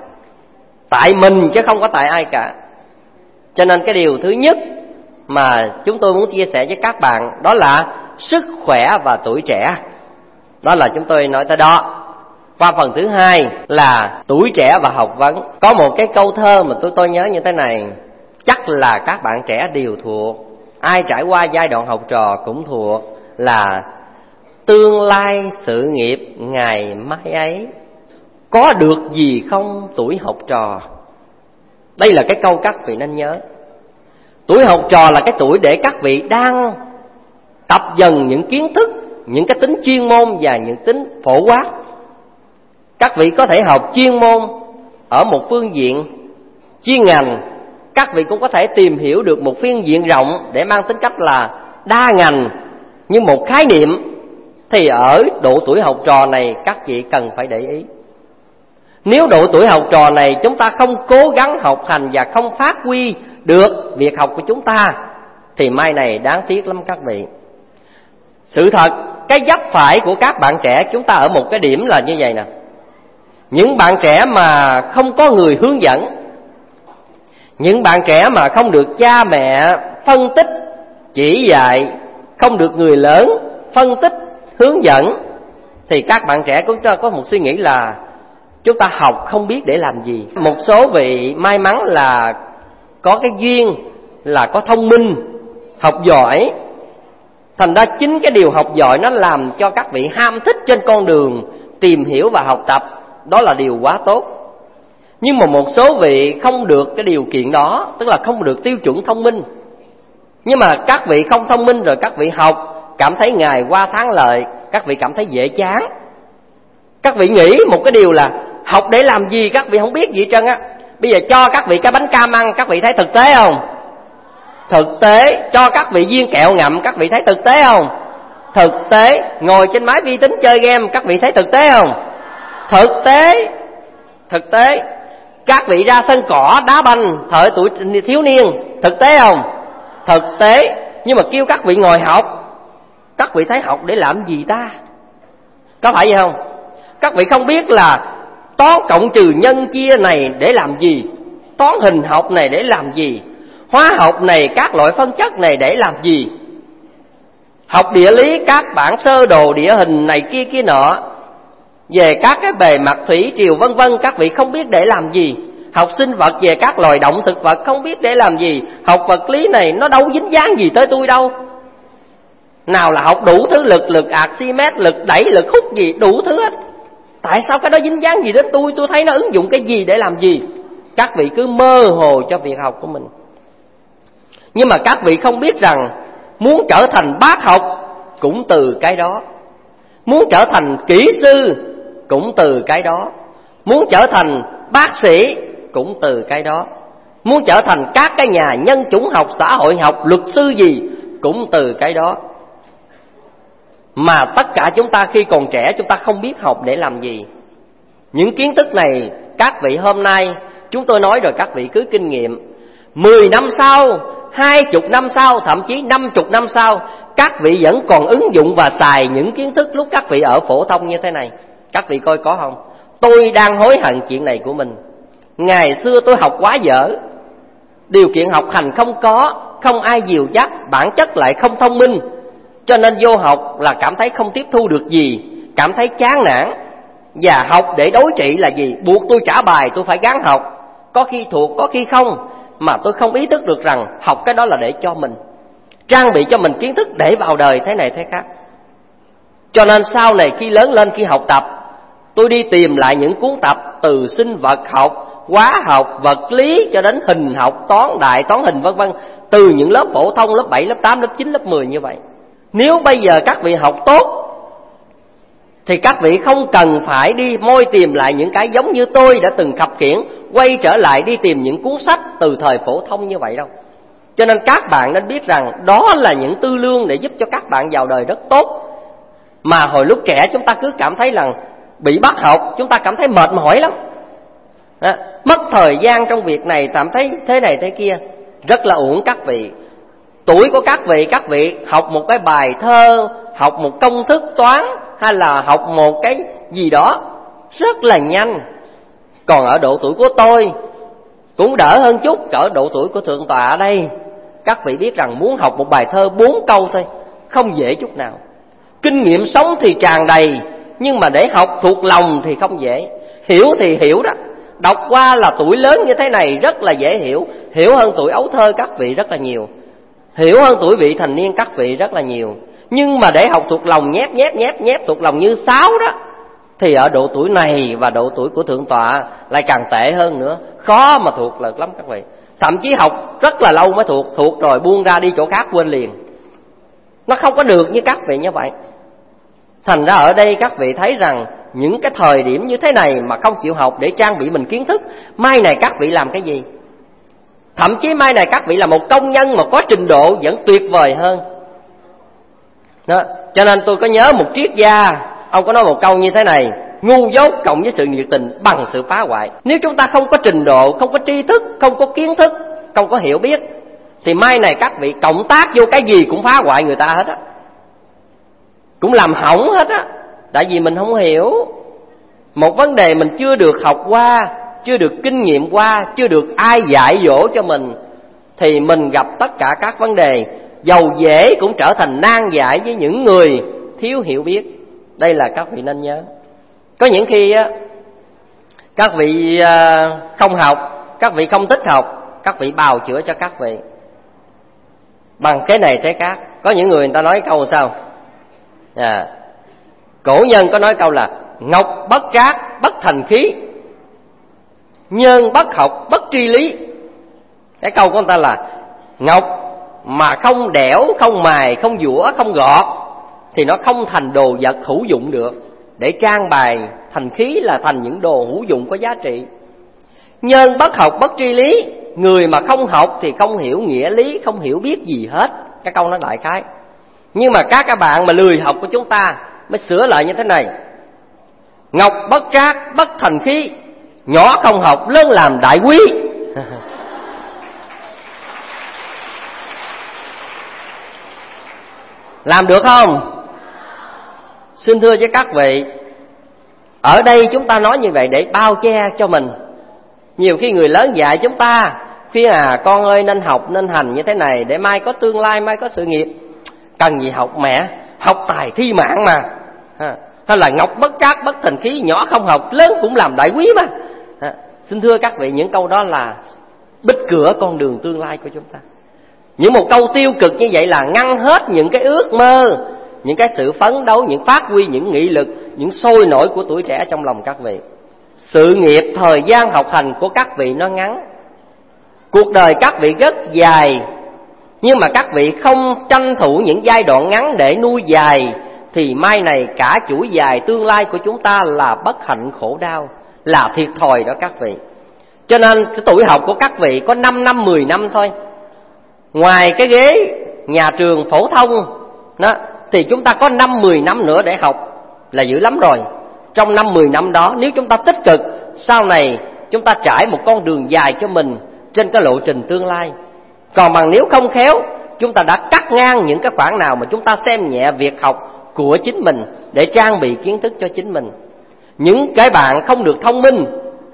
B: Tại mình chứ không có tại ai cả. Cho nên cái điều thứ nhất mà chúng tôi muốn chia sẻ với các bạn đó là sức khỏe và tuổi trẻ. Đó là chúng tôi nói tới đó. Qua phần thứ hai là tuổi trẻ và học vấn. Có một cái câu thơ mà tôi nhớ như thế này: chắc là các bạn trẻ đều thuộc. Ai trải qua giai đoạn học trò cũng thuộc là tương lai sự nghiệp ngày mai ấy, có được gì không tuổi học trò. Đây là cái câu các vị nên nhớ. Tuổi học trò là cái tuổi để các vị đang tập dần những kiến thức, những cái tính chuyên môn và những tính phổ quát. Các vị có thể học chuyên môn ở một phương diện chuyên ngành, các vị cũng có thể tìm hiểu được một phương diện rộng để mang tính cách là đa ngành như một khái niệm. Thì ở độ tuổi học trò này các vị cần phải để ý. Nếu độ tuổi học trò này chúng ta không cố gắng học hành và không phát huy được việc học của chúng ta thì mai này đáng tiếc lắm các vị. Sự thật, cái vấp phải của các bạn trẻ chúng ta ở một cái điểm là như vậy nè. Những bạn trẻ mà không có người hướng dẫn, những bạn trẻ mà không được cha mẹ phân tích, chỉ dạy, không được người lớn phân tích, hướng dẫn, thì các bạn trẻ cũng có một suy nghĩ là chúng ta học không biết để làm gì. Một số vị may mắn là có cái duyên là có thông minh, học giỏi. Thành ra chính cái điều học giỏi nó làm cho các vị ham thích trên con đường tìm hiểu và học tập. Đó là điều quá tốt. Nhưng mà một số vị không được cái điều kiện đó, tức là không được tiêu chuẩn thông minh. Nhưng mà các vị không thông minh rồi các vị học cảm thấy ngày qua tháng lợi, các vị cảm thấy dễ chán. Các vị nghĩ một cái điều là học để làm gì, các vị không biết gì hết trơn á. Bây giờ cho các vị cái bánh cam ăn, các vị thấy thực tế không? Thực tế. Cho các vị viên kẹo ngậm, các vị thấy thực tế không? Thực tế. Ngồi trên máy vi tính chơi game, các vị thấy thực tế không? Thực tế. Thực tế. Các vị ra sân cỏ đá banh thời tuổi thiếu niên, thực tế không? Thực tế. Nhưng mà kêu các vị ngồi học, các vị thấy học để làm gì ta? Có phải vậy không? Các vị không biết là toán cộng trừ nhân chia này để làm gì, toán hình học này để làm gì, hóa học này, các loại phân chất này để làm gì, học địa lý các bản sơ đồ địa hình này kia kia nọ, về các cái bề mặt thủy triều vân vân, các vị không biết để làm gì. Học sinh vật về các loài động thực vật không biết để làm gì. Học vật lý này nó đâu dính dáng gì tới tôi đâu. Nào là học đủ thứ lực, lực Archimedes, lực đẩy, lực hút gì, đủ thứ hết. Tại sao cái đó dính dáng gì đến tôi thấy nó ứng dụng cái gì để làm gì. Các vị cứ mơ hồ cho việc học của mình. Nhưng mà các vị không biết rằng muốn trở thành bác học cũng từ cái đó, muốn trở thành kỹ sư cũng từ cái đó, muốn trở thành bác sĩ cũng từ cái đó, muốn trở thành các cái nhà nhân chủng học, xã hội học, luật sư gì cũng từ cái đó. Mà tất cả chúng ta khi còn trẻ chúng ta không biết học để làm gì. Những kiến thức này các vị hôm nay chúng tôi nói rồi, các vị cứ kinh nghiệm. 10 năm sau, 20 năm sau, thậm chí 50 năm sau, các vị vẫn còn ứng dụng và xài những kiến thức lúc các vị ở phổ thông như thế này. Các vị coi có không? Tôi đang hối hận chuyện này của mình. Ngày xưa tôi học quá dở, điều kiện học hành không có, không ai dìu dắt, bản chất lại không thông minh, cho nên vô học là cảm thấy không tiếp thu được gì, cảm thấy chán nản. Và học để đối trị là gì? Buộc tôi trả bài, tôi phải gắng học. Có khi thuộc, có khi không. Mà tôi không ý thức được rằng học cái đó là để cho mình trang bị cho mình kiến thức để vào đời thế này thế khác. Cho nên sau này khi lớn lên, khi học tập, tôi đi tìm lại những cuốn tập từ sinh vật học, hóa học, vật lý cho đến hình học, toán đại, toán hình vân vân, từ những lớp phổ thông, lớp 7, lớp 8, lớp 9, lớp 10 như vậy. Nếu bây giờ các vị học tốt thì các vị không cần phải đi moi tìm lại những cái giống như tôi đã từng khập khiễng quay trở lại đi tìm những cuốn sách từ thời phổ thông như vậy đâu. Cho nên các bạn nên biết rằng đó là những tư lương để giúp cho các bạn vào đời rất tốt. Mà hồi lúc trẻ chúng ta cứ cảm thấy rằng bị bắt học, chúng ta cảm thấy mệt mỏi lắm, mất thời gian trong việc này, cảm thấy thế này thế kia. Rất là uổng các vị. Tuổi của các vị học một cái bài thơ, học một công thức toán, hay là học một cái gì đó rất là nhanh. Còn ở độ tuổi của tôi cũng đỡ hơn chút, cỡ độ tuổi của thượng tọa ở đây. Các vị biết rằng muốn học một bài thơ 4 câu thôi không dễ chút nào. Kinh nghiệm sống thì tràn đầy, nhưng mà để học thuộc lòng thì không dễ. Hiểu thì hiểu đó, Đọc qua là tuổi lớn như thế này rất là dễ hiểu, hiểu hơn tuổi ấu thơ các vị rất là nhiều, hiểu hơn tuổi vị thành niên các vị rất là nhiều. Nhưng mà để học thuộc lòng nhép thuộc lòng như sáo đó, thì ở độ tuổi này và độ tuổi của Thượng tọa lại càng tệ hơn nữa, khó mà thuộc được lắm các vị. Thậm chí học rất là lâu mới thuộc rồi buông ra đi chỗ khác quên liền. Nó không có được như các vị như vậy. Thành ra ở đây các vị thấy rằng những cái thời điểm như thế này mà không chịu học để trang bị mình kiến thức, mai này các vị làm cái gì? Thậm chí mai này các vị là một công nhân mà có trình độ vẫn tuyệt vời hơn đó. Cho nên tôi có nhớ một triết gia, ông có nói một câu như thế này: ngu dốt cộng với sự nhiệt tình bằng sự phá hoại. Nếu chúng ta không có trình độ, không có tri thức, không có kiến thức, không có hiểu biết, thì mai này các vị cộng tác vô cái gì cũng phá hoại người ta hết á, cũng làm hỏng hết á. Tại vì mình không hiểu một vấn đề, mình chưa được học qua, chưa được kinh nghiệm qua, chưa được ai dạy dỗ cho mình, thì mình gặp tất cả các vấn đề dầu dễ cũng trở thành nan giải với những người thiếu hiểu biết. Đây là các vị nên nhớ. Có những khi các vị không học, các vị không thích học, các vị bào chữa cho các vị bằng cái này thế khác. Có những người ta nói câu sao? Cổ nhân có nói câu là ngọc bất trác bất thành khí, nhân bất học bất tri lý. Cái câu của người ta là ngọc mà không đẽo, không mài, không dũa, không gọt thì nó không thành đồ vật hữu dụng được để trang bày. Thành khí là thành những đồ hữu dụng có giá trị. Nhân bất học bất tri lý, người mà không học thì không hiểu nghĩa lý, không hiểu biết gì hết. Cái câu nó đại khái. Nhưng mà các bạn mà lười học của chúng ta mới sửa lại như thế này: ngọc bất trác bất thành khí, nhỏ không học lớn làm đại quý. Làm được không? Xin thưa với các vị, ở đây chúng ta nói như vậy để bao che cho mình. Nhiều khi người lớn dạy chúng ta khuyên con ơi nên học nên hành như thế này để mai có tương lai, mai có sự nghiệp. Cần gì học mẹ, học tài thi mạng mà. Hay là ngọc bất trác bất thành khí, nhỏ không học lớn cũng làm đại quý mà. Xin thưa các vị, những câu đó là bích cửa con đường tương lai của chúng ta. Những một câu tiêu cực như vậy là ngăn hết những cái ước mơ, những cái sự phấn đấu, những phát huy, những nghị lực, những sôi nổi của tuổi trẻ trong lòng các vị. Sự nghiệp thời gian học hành của các vị nó ngắn, cuộc đời các vị rất dài. Nhưng mà các vị không tranh thủ những giai đoạn ngắn để nuôi dài, thì mai này cả chuỗi dài tương lai của chúng ta là bất hạnh khổ đau, là thiệt thòi đó các vị. Cho nên cái tuổi học của các vị có 5 năm 10 năm thôi. Ngoài cái ghế nhà trường phổ thông đó, thì chúng ta có 5-10 năm nữa để học là dữ lắm rồi. Trong 5-10 năm đó, nếu chúng ta tích cực, sau này chúng ta trải một con đường dài cho mình trên cái lộ trình tương lai. Còn bằng nếu không khéo, chúng ta đã cắt ngang những cái khoảng nào mà chúng ta xem nhẹ việc học của chính mình để trang bị kiến thức cho chính mình. Những cái bạn không được thông minh,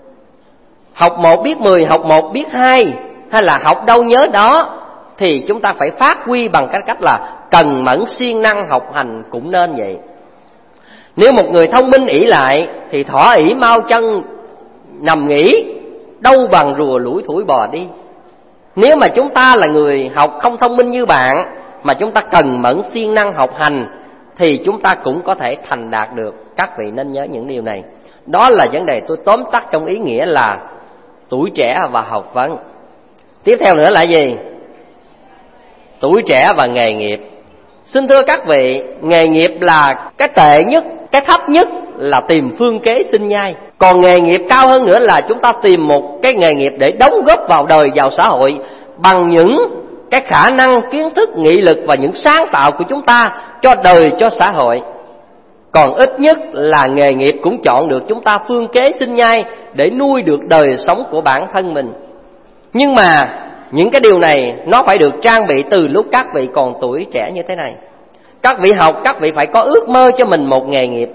B: học 1 biết 10, học 1 biết 2, hay là học đâu nhớ đó, thì chúng ta phải phát huy bằng cái cách là cần mẫn siêng năng học hành cũng nên vậy. Nếu một người thông minh ỷ lại thì thỏ ỷ mau chân nằm nghỉ, đâu bằng rùa lủi thủi bò đi. Nếu mà chúng ta là người học không thông minh như bạn, mà chúng ta cần mẫn siêng năng học hành, thì chúng ta cũng có thể thành đạt được. Các vị nên nhớ những điều này. Đó là vấn đề tôi tóm tắt trong ý nghĩa là tuổi trẻ và học vấn. Tiếp theo nữa là gì? Tuổi trẻ và nghề nghiệp. Xin thưa các vị, nghề nghiệp là cái tệ nhất, cái thấp nhất là tìm phương kế sinh nhai. Còn nghề nghiệp cao hơn nữa là chúng ta tìm một cái nghề nghiệp để đóng góp vào đời, vào xã hội bằng những cái khả năng, kiến thức, nghị lực và những sáng tạo của chúng ta cho đời, cho xã hội. Còn ít nhất là nghề nghiệp cũng chọn được chúng ta phương kế sinh nhai để nuôi được đời sống của bản thân mình. Nhưng mà những cái điều này nó phải được trang bị từ lúc các vị còn tuổi trẻ như thế này. Các vị học, các vị phải có ước mơ cho mình một nghề nghiệp.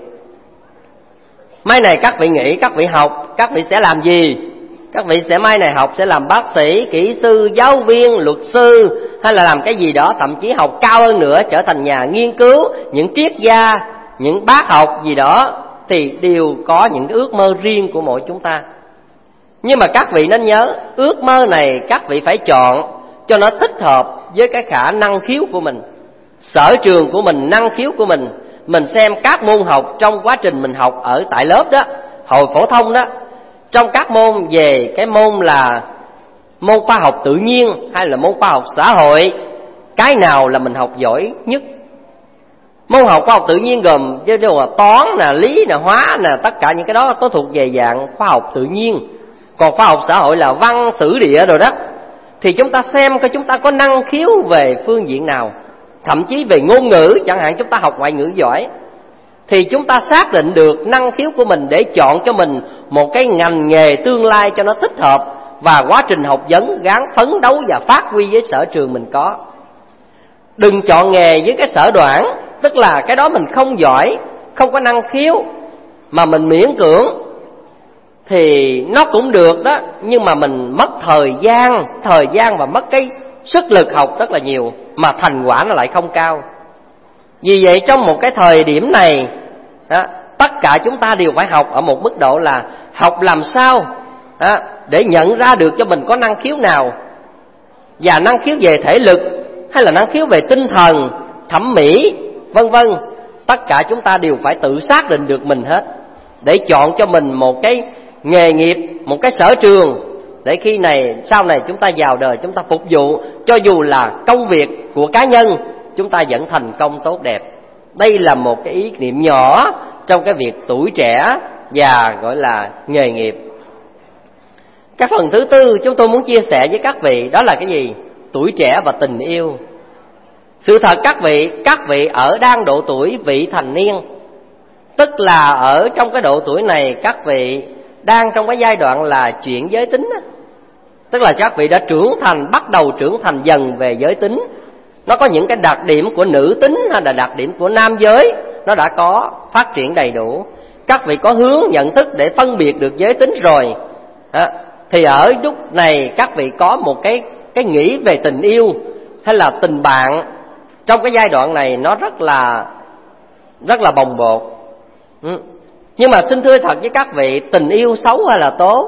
B: Mai này các vị nghĩ các vị học, các vị sẽ làm gì? Các vị sẽ mai này học sẽ làm bác sĩ, kỹ sư, giáo viên, luật sư, hay là làm cái gì đó, thậm chí học cao hơn nữa, trở thành nhà nghiên cứu, những triết gia, những bác học gì đó, thì đều có những cái ước mơ riêng của mỗi chúng ta. Nhưng mà các vị nên nhớ, ước mơ này các vị phải chọn cho nó thích hợp với cái khả năng khiếu của mình, sở trường của mình, năng khiếu của mình. Mình xem các môn học trong quá trình mình học ở tại lớp đó, hồi phổ thông đó, trong các môn về cái môn là môn khoa học tự nhiên hay là môn khoa học xã hội, cái nào là mình học giỏi nhất? Môn học khoa học tự nhiên gồm như là toán nè, lý nè, hóa nè, tất cả những cái đó nó thuộc về dạng khoa học tự nhiên. Còn khoa học xã hội là văn, sử, địa rồi đó. Thì chúng ta xem coi chúng ta có năng khiếu về phương diện nào. Thậm chí về ngôn ngữ, chẳng hạn chúng ta học ngoại ngữ giỏi, thì chúng ta xác định được năng khiếu của mình để chọn cho mình một cái ngành nghề tương lai cho nó thích hợp, và quá trình học vấn gắng phấn đấu và phát huy với sở trường mình có. Đừng chọn nghề với cái sở đoản, tức là cái đó mình không giỏi, không có năng khiếu, mà mình miễn cưỡng thì nó cũng được đó, nhưng mà mình mất thời gian và mất cái sức lực học rất là nhiều, mà thành quả nó lại không cao. Vì vậy trong một cái thời điểm này đó, tất cả chúng ta đều phải học ở một mức độ là học làm sao đó, để nhận ra được cho mình có năng khiếu nào, và năng khiếu về thể lực hay là năng khiếu về tinh thần, thẩm mỹ, vân vân. Tất cả chúng ta đều phải tự xác định được mình hết, để chọn cho mình một cái nghề nghiệp, một cái sở trường, để khi này sau này chúng ta vào đời chúng ta phục vụ, cho dù là công việc của cá nhân, chúng ta vẫn thành công tốt đẹp. Đây là một cái ý niệm nhỏ trong cái việc tuổi trẻ và gọi là nghề nghiệp. Cái phần thứ tư chúng tôi muốn chia sẻ với các vị đó là cái gì? Tuổi trẻ và tình yêu. Sự thật các vị ở đang độ tuổi vị thành niên, tức là ở trong cái độ tuổi này các vị đang trong cái giai đoạn là chuyển giới tính, tức là các vị đã trưởng thành, bắt đầu trưởng thành dần về giới tính. Nó có những cái đặc điểm của nữ tính hay là đặc điểm của nam giới, nó đã có phát triển đầy đủ. Các vị có hướng nhận thức để phân biệt được giới tính rồi. Thì ở lúc này các vị có một cái nghĩ về tình yêu hay là tình bạn trong cái giai đoạn này nó rất là bồng bột. Nhưng mà xin thưa thật với các vị, tình yêu xấu hay là tốt?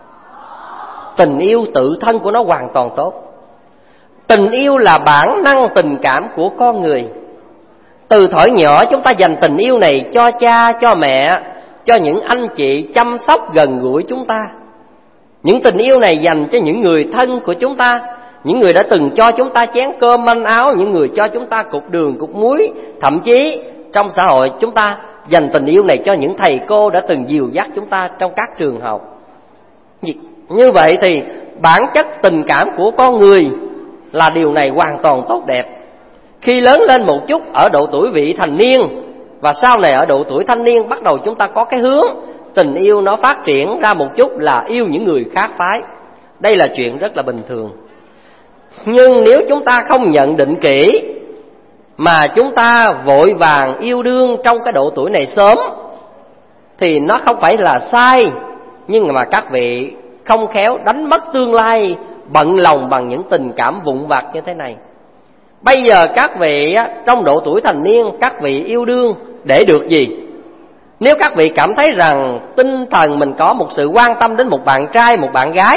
B: Tình yêu tự thân của nó hoàn toàn tốt. Tình yêu là bản năng tình cảm của con người. Từ thuở nhỏ chúng ta dành tình yêu này cho cha, cho mẹ, cho những anh chị chăm sóc gần gũi chúng ta. Những tình yêu này dành cho những người thân của chúng ta, những người đã từng cho chúng ta chén cơm manh áo, những người cho chúng ta cục đường, cục muối. Thậm chí trong xã hội chúng ta dành tình yêu này cho những thầy cô đã từng dìu dắt chúng ta trong các trường học. Như vậy thì bản chất tình cảm của con người là điều này hoàn toàn tốt đẹp. Khi lớn lên một chút ở độ tuổi vị thành niên, và sau này ở độ tuổi thanh niên, bắt đầu chúng ta có cái hướng tình yêu nó phát triển ra một chút là yêu những người khác phái. Đây là chuyện rất là bình thường. Nhưng nếu chúng ta không nhận định kỹ, mà chúng ta vội vàng yêu đương trong cái độ tuổi này sớm, thì nó không phải là sai, nhưng mà các vị không khéo đánh mất tương lai, bận lòng bằng những tình cảm vụn vặt như thế này. Bây giờ các vị trong độ tuổi thành niên, các vị yêu đương để được gì? Nếu các vị cảm thấy rằng tinh thần mình có một sự quan tâm đến một bạn trai, một bạn gái,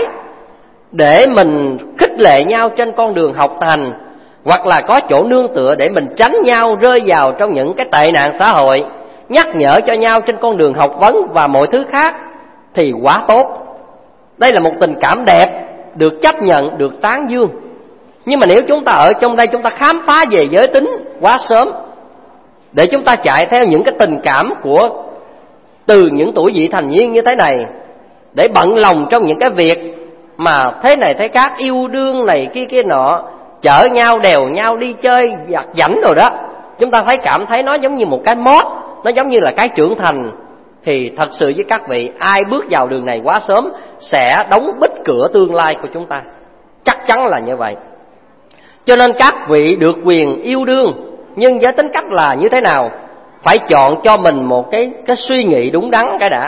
B: để mình khích lệ nhau trên con đường học hành, hoặc là có chỗ nương tựa để mình tránh nhau rơi vào trong những cái tệ nạn xã hội, nhắc nhở cho nhau trên con đường học vấn và mọi thứ khác, thì quá tốt. Đây là một tình cảm đẹp, được chấp nhận, được tán dương. Nhưng mà nếu chúng ta ở trong đây chúng ta khám phá về giới tính quá sớm, để chúng ta chạy theo những cái tình cảm của từ những tuổi vị thành niên như thế này, để bận lòng trong những cái việc mà thế này thế khác, yêu đương này kia nọ, chở nhau đèo nhau đi chơi giặt giảnh rồi đó, chúng ta cảm thấy nó giống như một cái mót, nó giống như là cái trưởng thành, thì thật sự với các vị, ai bước vào đường này quá sớm sẽ đóng bít cửa tương lai của chúng ta, chắc chắn là như vậy. Cho nên các vị được quyền yêu đương, nhưng với tính cách là như thế nào? Phải chọn cho mình một cái suy nghĩ đúng đắn cái đã.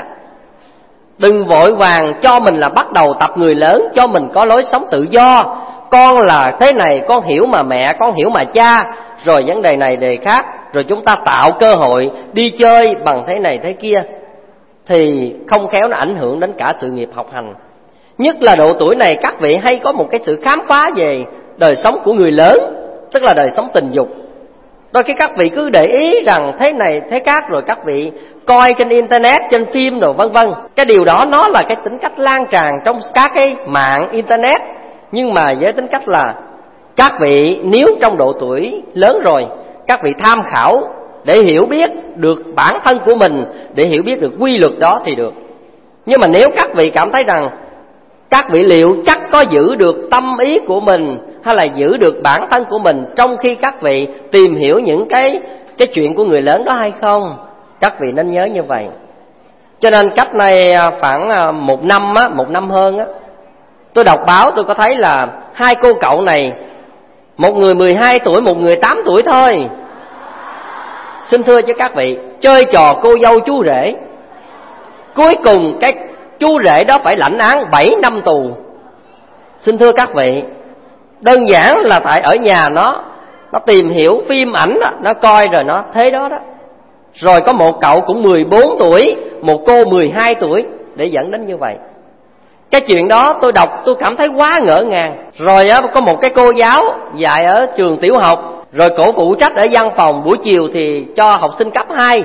B: Đừng vội vàng cho mình là bắt đầu tập người lớn, cho mình có lối sống tự do. Con là thế này, con hiểu mà mẹ, con hiểu mà cha, rồi vấn đề này đề khác, rồi chúng ta tạo cơ hội đi chơi bằng thế này thế kia, thì không khéo nó ảnh hưởng đến cả sự nghiệp học hành. Nhất là độ tuổi này các vị hay có một cái sự khám phá về đời sống của người lớn, tức là đời sống tình dục. Đôi khi các vị cứ để ý rằng thế này thế khác, rồi các vị coi trên internet, trên phim rồi vân vân. Cái điều đó nó là cái tính cách lan tràn trong các cái mạng internet. Nhưng mà với tính cách là các vị nếu trong độ tuổi lớn rồi, các vị tham khảo để hiểu biết được bản thân của mình, để hiểu biết được quy luật đó thì được. Nhưng mà nếu các vị cảm thấy rằng các vị liệu chắc có giữ được tâm ý của mình hay là giữ được bản thân của mình trong khi các vị tìm hiểu những cái chuyện của người lớn đó hay không, các vị nên nhớ như vậy. Cho nên cách này khoảng một năm hơn á, tôi đọc báo tôi có thấy là hai cô cậu này, một người 12 tuổi, một người 8 tuổi thôi. Xin thưa với các vị, chơi trò cô dâu chú rể, cuối cùng cái chú rể đó phải lãnh án 7 năm tù. Xin thưa các vị, đơn giản là tại ở nhà nó tìm hiểu phim ảnh đó, nó coi rồi nó thế đó đó. Rồi có một cậu cũng 14 tuổi, một cô 12 tuổi để dẫn đến như vậy. Cái chuyện đó tôi đọc tôi cảm thấy quá ngỡ ngàng. Rồi có một cái cô giáo dạy ở trường tiểu học, rồi cổ phụ trách ở văn phòng, buổi chiều thì cho học sinh cấp 2.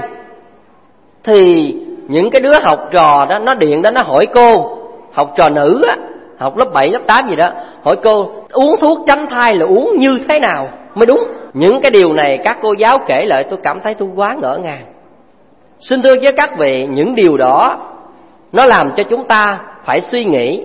B: Thì những cái đứa học trò đó nó điện đó, nó hỏi cô, học trò nữ á, học lớp 7, lớp 8 gì đó, hỏi cô uống thuốc tránh thai là uống như thế nào mới đúng. Những cái điều này các cô giáo kể lại tôi cảm thấy tôi quá ngỡ ngàng. Xin thưa với các vị, những điều đó nó làm cho chúng ta phải suy nghĩ.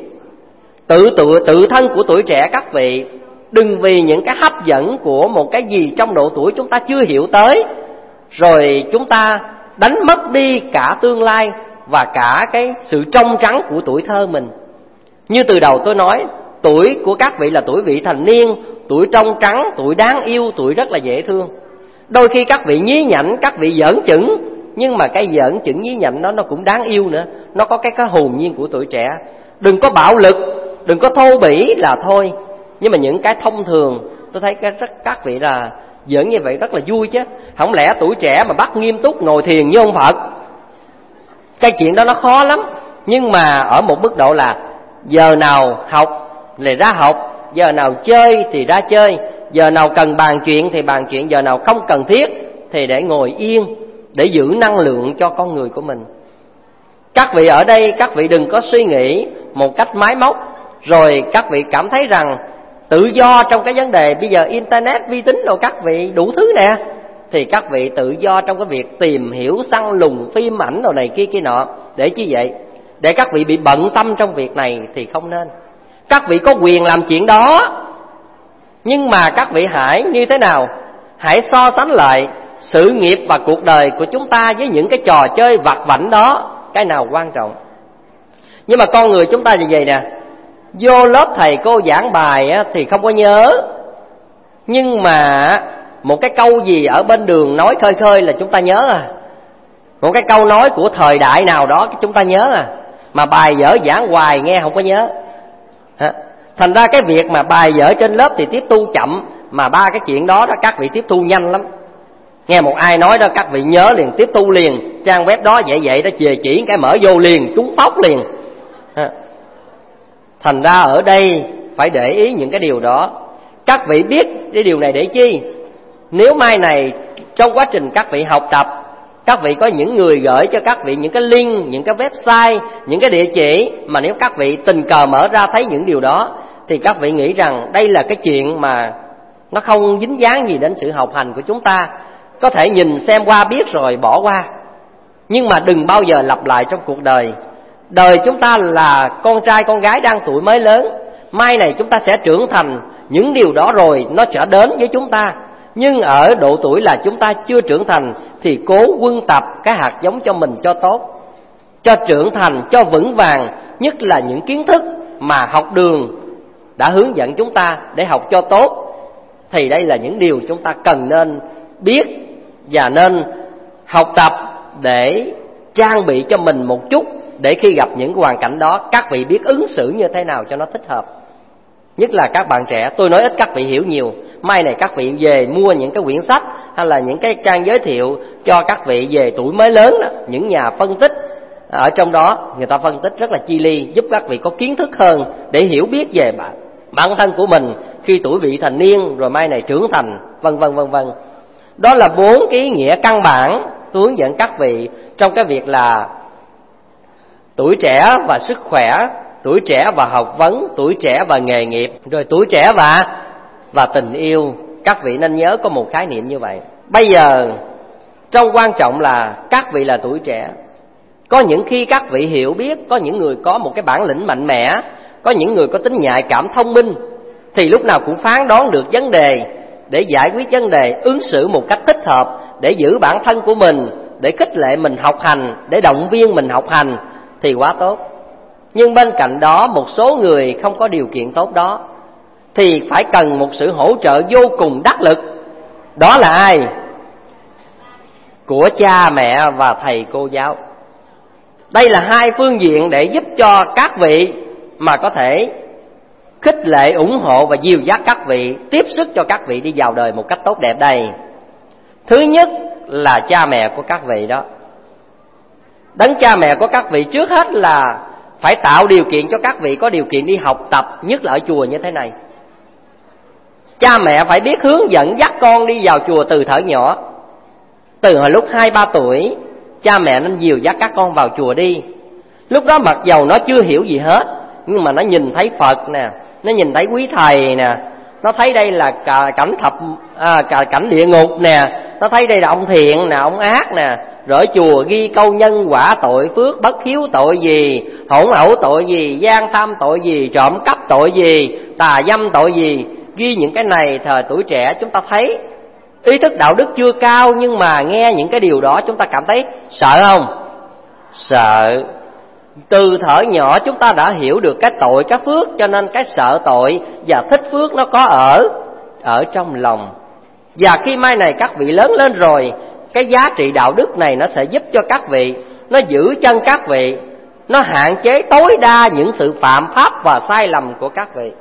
B: Tự thân của tuổi trẻ các vị, đừng vì những cái hấp dẫn của một cái gì trong độ tuổi chúng ta chưa hiểu tới, rồi chúng ta đánh mất đi cả tương lai và cả cái sự trong trắng của tuổi thơ mình. Như từ đầu tôi nói, tuổi của các vị là tuổi vị thành niên, tuổi trong trắng, tuổi đáng yêu, tuổi rất là dễ thương. Đôi khi các vị nhí nhảnh, các vị giỡn chững, nhưng mà cái giỡn chững nhí nhảnh đó nó cũng đáng yêu nữa. Nó có cái hồn nhiên của tuổi trẻ. Đừng có bạo lực, đừng có thô bỉ là thôi. Nhưng mà những cái thông thường, tôi thấy các vị là giỡn như vậy rất là vui chứ. Không lẽ tuổi trẻ mà bắt nghiêm túc ngồi thiền như ông Phật? Cái chuyện đó nó khó lắm. Nhưng mà ở một mức độ là giờ nào học thì ra học, giờ nào chơi thì ra chơi, giờ nào cần bàn chuyện thì bàn chuyện, giờ nào không cần thiết thì để ngồi yên, để giữ năng lượng cho con người của mình. Các vị ở đây, các vị đừng có suy nghĩ một cách máy móc, rồi các vị cảm thấy rằng tự do trong cái vấn đề bây giờ internet, vi tính rồi các vị đủ thứ nè, thì các vị tự do trong cái việc tìm hiểu, săn lùng phim ảnh đồ này kia nọ. Để chi vậy? Để các vị bị bận tâm trong việc này thì không nên. Các vị có quyền làm chuyện đó, nhưng mà các vị hãy như thế nào? Hãy so sánh lại sự nghiệp và cuộc đời của chúng ta với những cái trò chơi vặt vãnh đó, cái nào quan trọng. Nhưng mà con người chúng ta như vậy nè, vô lớp thầy cô giảng bài thì không có nhớ, nhưng mà một cái câu gì ở bên đường nói khơi khơi là chúng ta nhớ à. Một cái câu nói của thời đại nào đó chúng ta nhớ à. Mà bài vở giảng hoài nghe không có nhớ. Thành ra cái việc mà bài vở trên lớp thì tiếp thu chậm, mà ba cái chuyện đó các vị tiếp thu nhanh lắm. Nghe một ai nói đó các vị nhớ liền, tiếp thu liền. Trang web đó vậy đó, chìa chỉ cái mở vô liền, trúng phóc liền. Thành ra ở đây phải để ý những cái điều đó. Các vị biết cái điều này để chi? Nếu mai này trong quá trình các vị học tập, các vị có những người gửi cho các vị những cái link, những cái website, những cái địa chỉ, mà nếu các vị tình cờ mở ra thấy những điều đó, thì các vị nghĩ rằng đây là cái chuyện mà nó không dính dáng gì đến sự học hành của chúng ta. Có thể nhìn xem qua biết rồi bỏ qua. Nhưng mà đừng bao giờ lặp lại trong cuộc đời. Đời chúng ta là con trai con gái đang tuổi mới lớn, mai này chúng ta sẽ trưởng thành. Những điều đó rồi nó sẽ đến với chúng ta. Nhưng ở độ tuổi là chúng ta chưa trưởng thành thì cố quân tập cái hạt giống cho mình cho tốt, cho trưởng thành, cho vững vàng. Nhất là những kiến thức mà học đường đã hướng dẫn chúng ta để học cho tốt. Thì đây là những điều chúng ta cần nên biết và nên học tập để trang bị cho mình một chút, để khi gặp những hoàn cảnh đó các vị biết ứng xử như thế nào cho nó thích hợp. Nhất là các bạn trẻ, tôi nói ít các vị hiểu nhiều. Mai này các vị về mua những cái quyển sách hay là những cái trang giới thiệu cho các vị về tuổi mới lớn đó, những nhà phân tích Ở trong đó người ta phân tích rất là chi ly, giúp các vị có kiến thức hơn để hiểu biết về bản thân của mình khi tuổi vị thành niên, rồi mai này trưởng thành, vân vân vân vân. Đó là 4 cái ý nghĩa căn bản tôi hướng dẫn các vị trong cái việc là tuổi trẻ và sức khỏe, tuổi trẻ và học vấn, tuổi trẻ và nghề nghiệp, rồi tuổi trẻ và tình yêu. Các vị nên nhớ có một khái niệm như vậy. Bây giờ trong quan trọng là các vị là tuổi trẻ. Có những khi các vị hiểu biết, có những người có một cái bản lĩnh mạnh mẽ, có những người có tính nhạy cảm thông minh, thì lúc nào cũng phán đoán được vấn đề, để giải quyết vấn đề, ứng xử một cách thích hợp, để giữ bản thân của mình, để khích lệ mình học hành, để động viên mình học hành, thì quá tốt. Nhưng bên cạnh đó, một số người không có điều kiện tốt đó, thì phải cần một sự hỗ trợ vô cùng đắc lực. Đó là ai? Của cha mẹ và thầy cô giáo. Đây là 2 phương diện để giúp cho các vị mà có thể khích lệ, ủng hộ và dìu dắt các vị, tiếp sức cho các vị đi vào đời một cách tốt đẹp đây. Thứ nhất là cha mẹ của các vị đó. Đấng cha mẹ của các vị trước hết là phải tạo điều kiện cho các vị có điều kiện đi học tập, nhất là ở chùa như thế này. Cha mẹ phải biết hướng dẫn dắt con đi vào chùa từ thuở nhỏ. Từ hồi lúc 2-3 tuổi, cha mẹ nên dìu dắt các con vào chùa đi. Lúc đó mặc dầu nó chưa hiểu gì hết, nhưng mà nó nhìn thấy Phật nè, nó nhìn thấy quý thầy nè, nó thấy đây là cảnh địa ngục nè, nó thấy đây là ông thiện nè, ông ác nè. Rồi ở chùa ghi câu nhân quả tội phước, bất hiếu tội gì, hỗn ẩu tội gì, gian tham tội gì, trộm cắp tội gì, tà dâm tội gì. Ghi những cái này thời tuổi trẻ chúng ta thấy ý thức đạo đức chưa cao, nhưng mà nghe những cái điều đó chúng ta cảm thấy sợ không? Sợ. Từ thuở nhỏ chúng ta đã hiểu được cái tội cái phước, cho nên cái sợ tội và thích phước nó có ở trong lòng. Và khi mai này các vị lớn lên rồi, cái giá trị đạo đức này nó sẽ giúp cho các vị, nó giữ chân các vị, nó hạn chế tối đa những sự phạm pháp và sai lầm của các vị.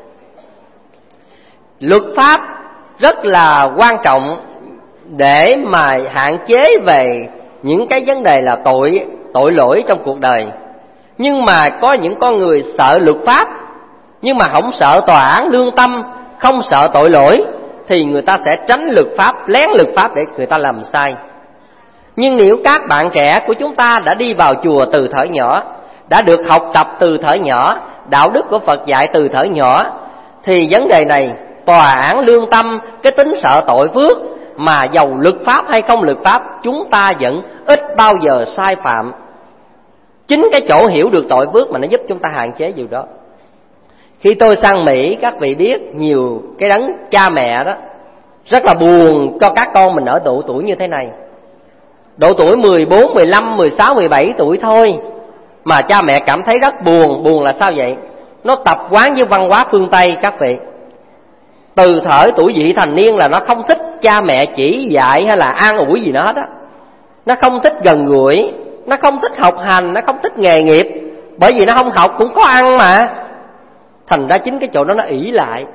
B: Luật pháp rất là quan trọng để mà hạn chế về những cái vấn đề là tội lỗi trong cuộc đời. Nhưng mà có những con người sợ luật pháp, nhưng mà không sợ tòa án lương tâm, không sợ tội lỗi, thì người ta sẽ tránh luật pháp, lén luật pháp để người ta làm sai. Nhưng nếu các bạn trẻ của chúng ta đã đi vào chùa từ thuở nhỏ, đã được học tập từ thuở nhỏ, đạo đức của Phật dạy từ thuở nhỏ, thì vấn đề này, tòa án lương tâm, cái tính sợ tội phước, mà dầu luật pháp hay không luật pháp, chúng ta vẫn ít bao giờ sai phạm. Chính cái chỗ hiểu được tội phước mà nó giúp chúng ta hạn chế điều đó. Khi tôi sang Mỹ, các vị biết nhiều cái đấng cha mẹ đó rất là buồn cho các con mình ở độ tuổi như thế này. Độ tuổi 14, 15, 16, 17 tuổi thôi mà cha mẹ cảm thấy rất buồn. Buồn là sao vậy? Nó tập quán với văn hóa phương Tây các vị. Từ thời tuổi vị thành niên là nó không thích cha mẹ chỉ dạy hay là an ủi gì nữa hết á. Nó không thích gần gũi, nó không thích học hành, nó không thích nghề nghiệp. Bởi vì nó không học cũng có ăn mà. Thành ra chính cái chỗ đó nó ỷ lại.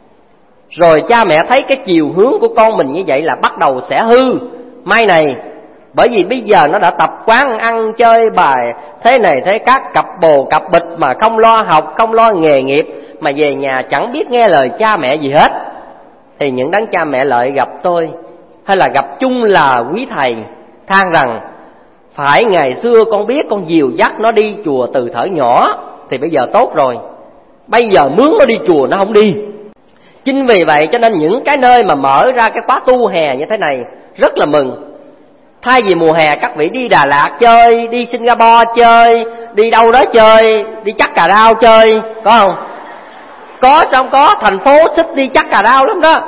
B: Rồi cha mẹ thấy cái chiều hướng của con mình như vậy là bắt đầu sẽ hư mai này. Bởi vì bây giờ nó đã tập quán ăn chơi bài thế này thế khác, cặp bồ cặp bịch mà không lo học, không lo nghề nghiệp, mà về nhà chẳng biết nghe lời cha mẹ gì hết. Thì những đấng cha mẹ lợi gặp tôi, hay là gặp chung là quý thầy, than rằng phải ngày xưa con biết con dìu dắt nó đi chùa từ thuở nhỏ thì bây giờ tốt rồi. Bây giờ mướn nó đi chùa nó không đi. Chính vì vậy cho nên những cái nơi mà mở ra cái khóa tu hè như thế này rất là mừng. Thay vì mùa hè các vị đi Đà Lạt chơi, đi Singapore chơi, đi đâu đó chơi, đi Chắc Cà Đao chơi, có không? Có, trong có, thành phố thích đi Chắc Cà Đao lắm đó.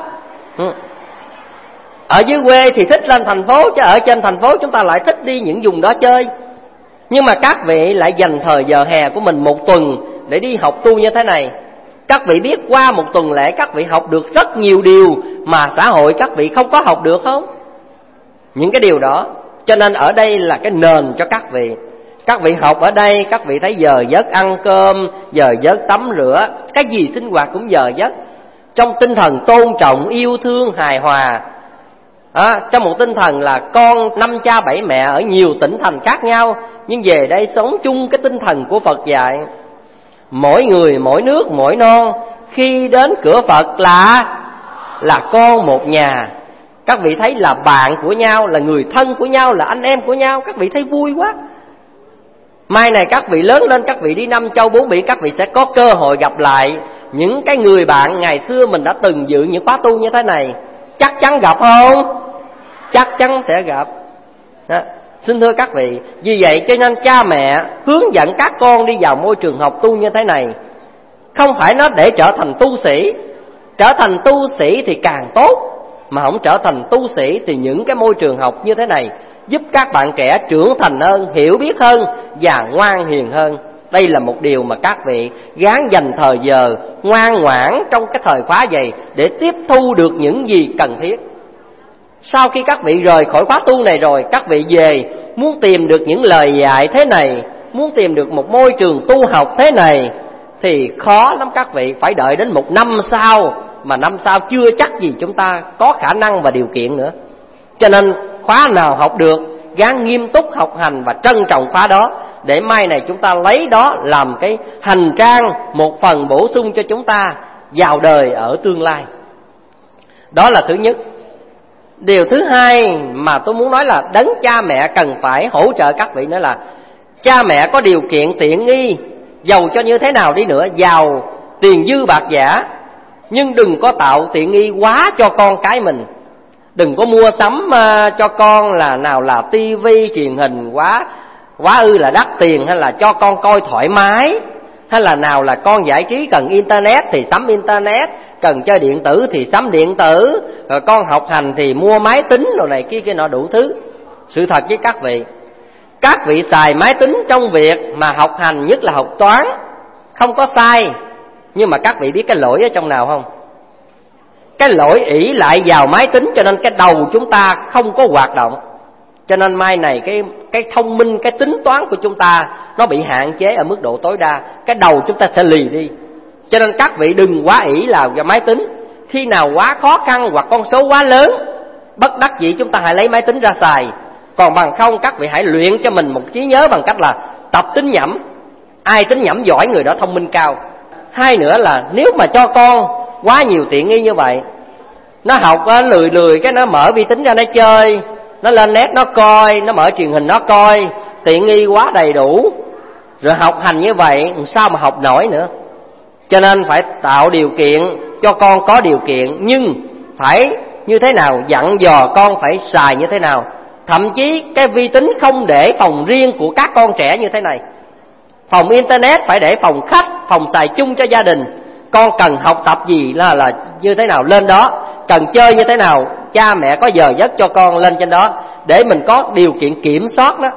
B: Ở dưới quê thì thích lên thành phố, chứ ở trên thành phố chúng ta lại thích đi những vùng đó chơi. Nhưng mà các vị lại dành thời giờ hè của mình một tuần để đi học tu như thế này. Các vị biết qua một tuần lễ các vị học được rất nhiều điều mà xã hội các vị không có học được không? Những cái điều đó. Cho nên ở đây là cái nền cho các vị. Các vị học ở đây, các vị thấy giờ giấc ăn cơm, giờ giấc tắm rửa, cái gì sinh hoạt cũng giờ giấc. Trong tinh thần tôn trọng, yêu thương, hài hòa. Trong một tinh thần là con năm cha bảy mẹ ở nhiều tỉnh thành khác nhau, nhưng về đây sống chung cái tinh thần của Phật dạy. Mỗi người mỗi nước mỗi non, khi đến cửa Phật là con một nhà. Các vị thấy là bạn của nhau, là người thân của nhau, là anh em của nhau. Các vị thấy vui quá. Mai này các vị lớn lên, các vị đi năm châu bốn biển, các vị sẽ có cơ hội gặp lại những cái người bạn ngày xưa mình đã từng dự những khóa tu như thế này. Chắc chắn gặp không? Chắc chắn sẽ gặp. Xin thưa các vị, vì vậy cho nên cha mẹ hướng dẫn các con đi vào môi trường học tu như thế này, không phải nó để trở thành tu sĩ. Trở thành tu sĩ thì càng tốt, mà không trở thành tu sĩ thì những cái môi trường học như thế này giúp các bạn trẻ trưởng thành hơn, hiểu biết hơn và ngoan hiền hơn. Đây là một điều mà các vị gắng dành thời giờ ngoan ngoãn trong cái thời khóa này để tiếp thu được những gì cần thiết. Sau khi các vị rời khỏi khóa tu này rồi, các vị về muốn tìm được những lời dạy thế này, muốn tìm được một môi trường tu học thế này thì khó lắm các vị, phải đợi đến một năm sau, mà năm sau chưa chắc gì chúng ta có khả năng và điều kiện nữa. Cho nên khóa nào học được, gắng nghiêm túc học hành và trân trọng khóa đó, để mai này chúng ta lấy đó làm cái hành trang, một phần bổ sung cho chúng ta vào đời ở tương lai. Đó là thứ nhất. Điều thứ hai mà tôi muốn nói là đấng cha mẹ cần phải hỗ trợ các vị nữa là cha mẹ có điều kiện tiện nghi, giàu cho như thế nào đi nữa, giàu tiền dư bạc giả, nhưng đừng có tạo tiện nghi quá cho con cái mình. Đừng có mua sắm cho con là nào là tivi truyền hình quá ư là đắt tiền, hay là cho con coi thoải mái, hay là nào là con giải trí cần internet thì sắm internet, cần chơi điện tử thì sắm điện tử, rồi con học hành thì mua máy tính rồi này kia nọ đủ thứ. Sự thật với các vị xài máy tính trong việc mà học hành, nhất là học toán, không có sai, nhưng mà các vị biết cái lỗi ở trong nào không? Cái lỗi ỷ lại vào máy tính, cho nên cái đầu chúng ta không có hoạt động. Cho nên mai này cái thông minh, cái tính toán của chúng ta nó bị hạn chế ở mức độ tối đa, cái đầu chúng ta sẽ lì đi. Cho nên các vị đừng quá ỷ vào máy tính. Khi nào quá khó khăn hoặc con số quá lớn, bất đắc dĩ chúng ta hãy lấy máy tính ra xài. Còn bằng không các vị hãy luyện cho mình một trí nhớ bằng cách là tập tính nhẩm. Ai tính nhẩm giỏi người đó thông minh cao. Hai nữa là nếu mà cho con quá nhiều tiện nghi như vậy, nó học lười cái nó mở vi tính ra nó chơi, nó lên net nó coi, nó mở truyền hình nó coi, tiện nghi quá đầy đủ, rồi học hành như vậy sao mà học nổi nữa. Cho nên phải tạo điều kiện cho con có điều kiện, nhưng phải như thế nào, dặn dò con phải xài như thế nào. Thậm chí cái vi tính không để phòng riêng của các con trẻ như thế này. Phòng internet phải để phòng khách, phòng xài chung cho gia đình. Con cần học tập gì là như thế nào lên đó, cần chơi như thế nào, cha mẹ có giờ giấc cho con lên trên đó, để mình có điều kiện kiểm soát đó.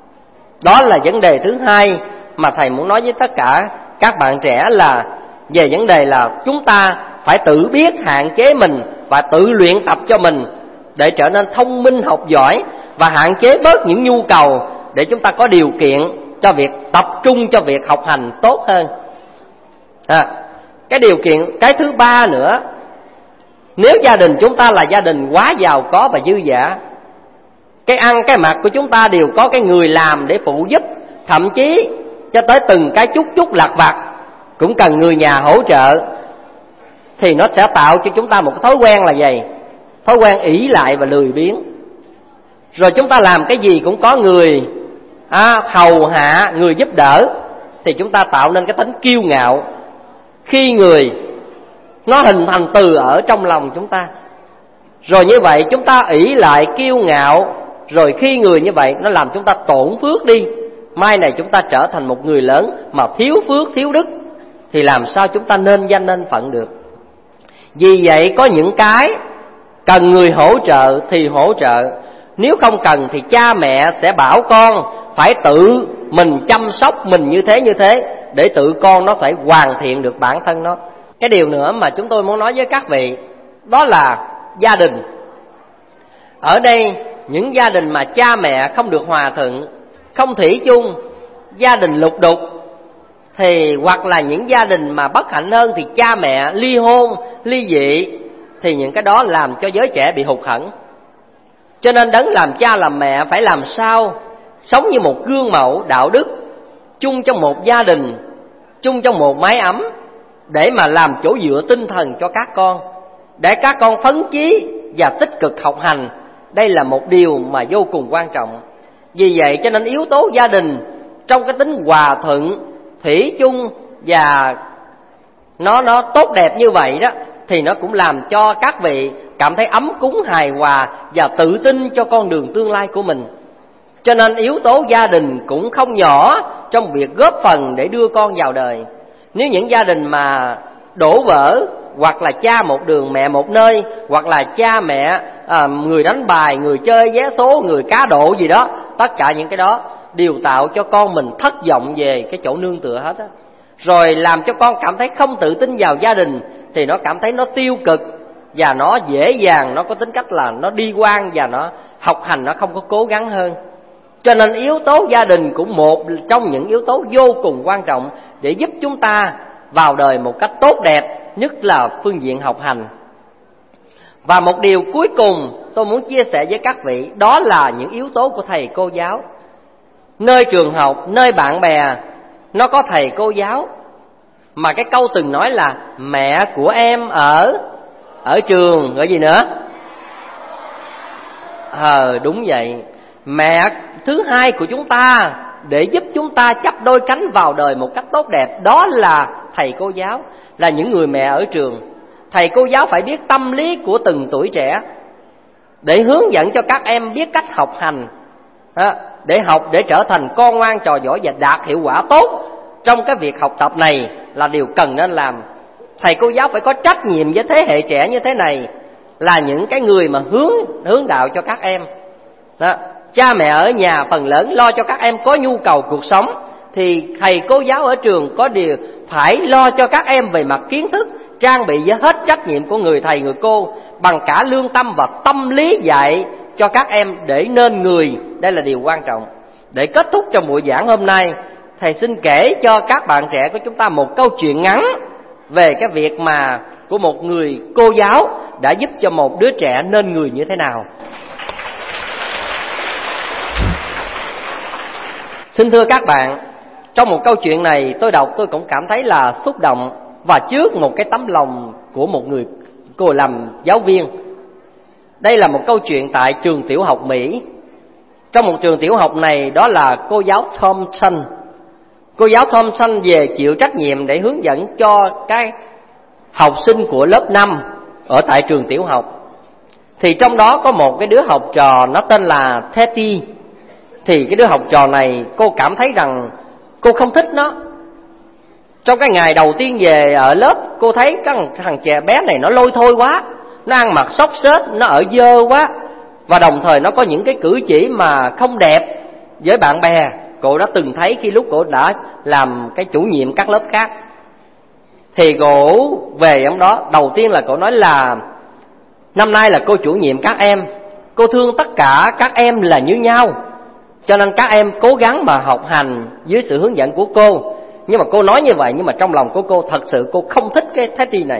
B: Đó là vấn đề thứ hai mà thầy muốn nói với tất cả các bạn trẻ, là về vấn đề là chúng ta phải tự biết hạn chế mình và tự luyện tập cho mình để trở nên thông minh học giỏi, và hạn chế bớt những nhu cầu để chúng ta có điều kiện cho việc tập trung cho việc học hành tốt hơn. Cái điều kiện cái thứ ba nữa, nếu gia đình chúng ta là gia đình quá giàu có và dư dả, cái ăn cái mặc của chúng ta đều có cái người làm để phụ giúp, thậm chí cho tới từng cái chút lặt vặt cũng cần người nhà hỗ trợ, thì nó sẽ tạo cho chúng ta một thói quen là gì? Thói quen ỷ lại và lười biếng. Rồi chúng ta làm cái gì cũng có người hầu hạ, người giúp đỡ, thì chúng ta tạo nên cái tính kiêu ngạo. Khi người nó hình thành từ ở trong lòng chúng ta, rồi như vậy chúng ta ỷ lại kiêu ngạo, rồi khi người như vậy nó làm chúng ta tổn phước đi. Mai này chúng ta trở thành một người lớn mà thiếu phước, thiếu đức, thì làm sao chúng ta nên danh nên phận được. Vì vậy có những cái cần người hỗ trợ thì hỗ trợ, nếu không cần thì cha mẹ sẽ bảo con phải tự mình chăm sóc mình như thế, để tự con nó phải hoàn thiện được bản thân nó. Cái điều nữa mà chúng tôi muốn nói với các vị, đó là gia đình. Ở đây những gia đình mà cha mẹ không được hòa thuận, không thủy chung, gia đình lục đục, thì hoặc là những gia đình mà bất hạnh hơn thì cha mẹ ly hôn, ly dị, thì những cái đó làm cho giới trẻ bị hụt hẫng. Cho nên đấng làm cha làm mẹ phải làm sao sống như một gương mẫu đạo đức, chung trong một gia đình, chung trong một mái ấm, để mà làm chỗ dựa tinh thần cho các con, để các con phấn chí và tích cực học hành. Đây là một điều mà vô cùng quan trọng. Vì vậy cho nên yếu tố gia đình trong cái tính hòa thuận, thủy chung và nó tốt đẹp như vậy đó, thì nó cũng làm cho các vị cảm thấy ấm cúng, hài hòa và tự tin cho con đường tương lai của mình. Cho nên yếu tố gia đình cũng không nhỏ trong việc góp phần để đưa con vào đời. Nếu những gia đình mà đổ vỡ, hoặc là cha một đường mẹ một nơi, hoặc là cha mẹ người đánh bài, người chơi vé số, người cá độ gì đó, tất cả những cái đó đều tạo cho con mình thất vọng về cái chỗ nương tựa hết á. Rồi làm cho con cảm thấy không tự tin vào gia đình, thì nó cảm thấy nó tiêu cực, và nó dễ dàng, nó có tính cách là nó đi quan, và nó học hành nó không có cố gắng hơn. Cho nên yếu tố gia đình cũng một trong những yếu tố vô cùng quan trọng để giúp chúng ta vào đời một cách tốt đẹp, nhất là phương diện học hành. Và một điều cuối cùng tôi muốn chia sẻ với các vị, đó là những yếu tố của thầy cô giáo. Nơi trường học, nơi bạn bè, nó có thầy cô giáo. Mà cái câu từng nói là mẹ của em ở trường, gọi gì nữa? Đúng vậy. Mẹ thứ hai của chúng ta để giúp chúng ta chắp đôi cánh vào đời một cách tốt đẹp, đó là thầy cô giáo, là những người mẹ ở trường. Thầy cô giáo phải biết tâm lý của từng tuổi trẻ, để hướng dẫn cho các em biết cách học hành, để học, để trở thành con ngoan trò giỏi và đạt hiệu quả tốt trong cái việc học tập này là điều cần nên làm. Thầy cô giáo phải có trách nhiệm với thế hệ trẻ như thế này, là những cái người mà hướng đạo cho các em đó. Cha mẹ ở nhà phần lớn lo cho các em có nhu cầu cuộc sống, thì thầy cô giáo ở trường có điều phải lo cho các em về mặt kiến thức, trang bị với hết trách nhiệm của người thầy người cô, bằng cả lương tâm và tâm lý dạy cho các em để nên người. Đây là điều quan trọng. Để kết thúc trong buổi giảng hôm nay, thầy xin kể cho các bạn trẻ của chúng ta một câu chuyện ngắn về cái việc mà của một người cô giáo đã giúp cho một đứa trẻ nên người như thế nào. Xin thưa các bạn, trong một câu chuyện này tôi đọc tôi cũng cảm thấy là xúc động, và trước một cái tấm lòng của một người cô làm giáo viên. Đây là một câu chuyện tại trường tiểu học Mỹ. Trong một trường tiểu học này, đó là cô giáo Thompson. Cô giáo Thompson về chịu trách nhiệm để hướng dẫn cho các học sinh của lớp 5 ở tại trường tiểu học. Thì trong đó có một cái đứa học trò nó tên là Teddy. Thì cái đứa học trò này cô cảm thấy rằng cô không thích nó. Trong cái ngày đầu tiên về ở lớp, cô thấy cái thằng trẻ bé này nó lôi thôi quá, nó ăn mặc xốc xếch, nó ở dơ quá, và đồng thời nó có những cái cử chỉ mà không đẹp với bạn bè. Cô đã từng thấy khi lúc cô đã làm cái chủ nhiệm các lớp khác. Thì cô về hôm đó, đầu tiên là cô nói là năm nay là cô chủ nhiệm các em, cô thương tất cả các em là như nhau, cho nên các em cố gắng mà học hành dưới sự hướng dẫn của cô. Nhưng mà cô nói như vậy, nhưng mà trong lòng của cô thật sự cô không thích cái Teddy này.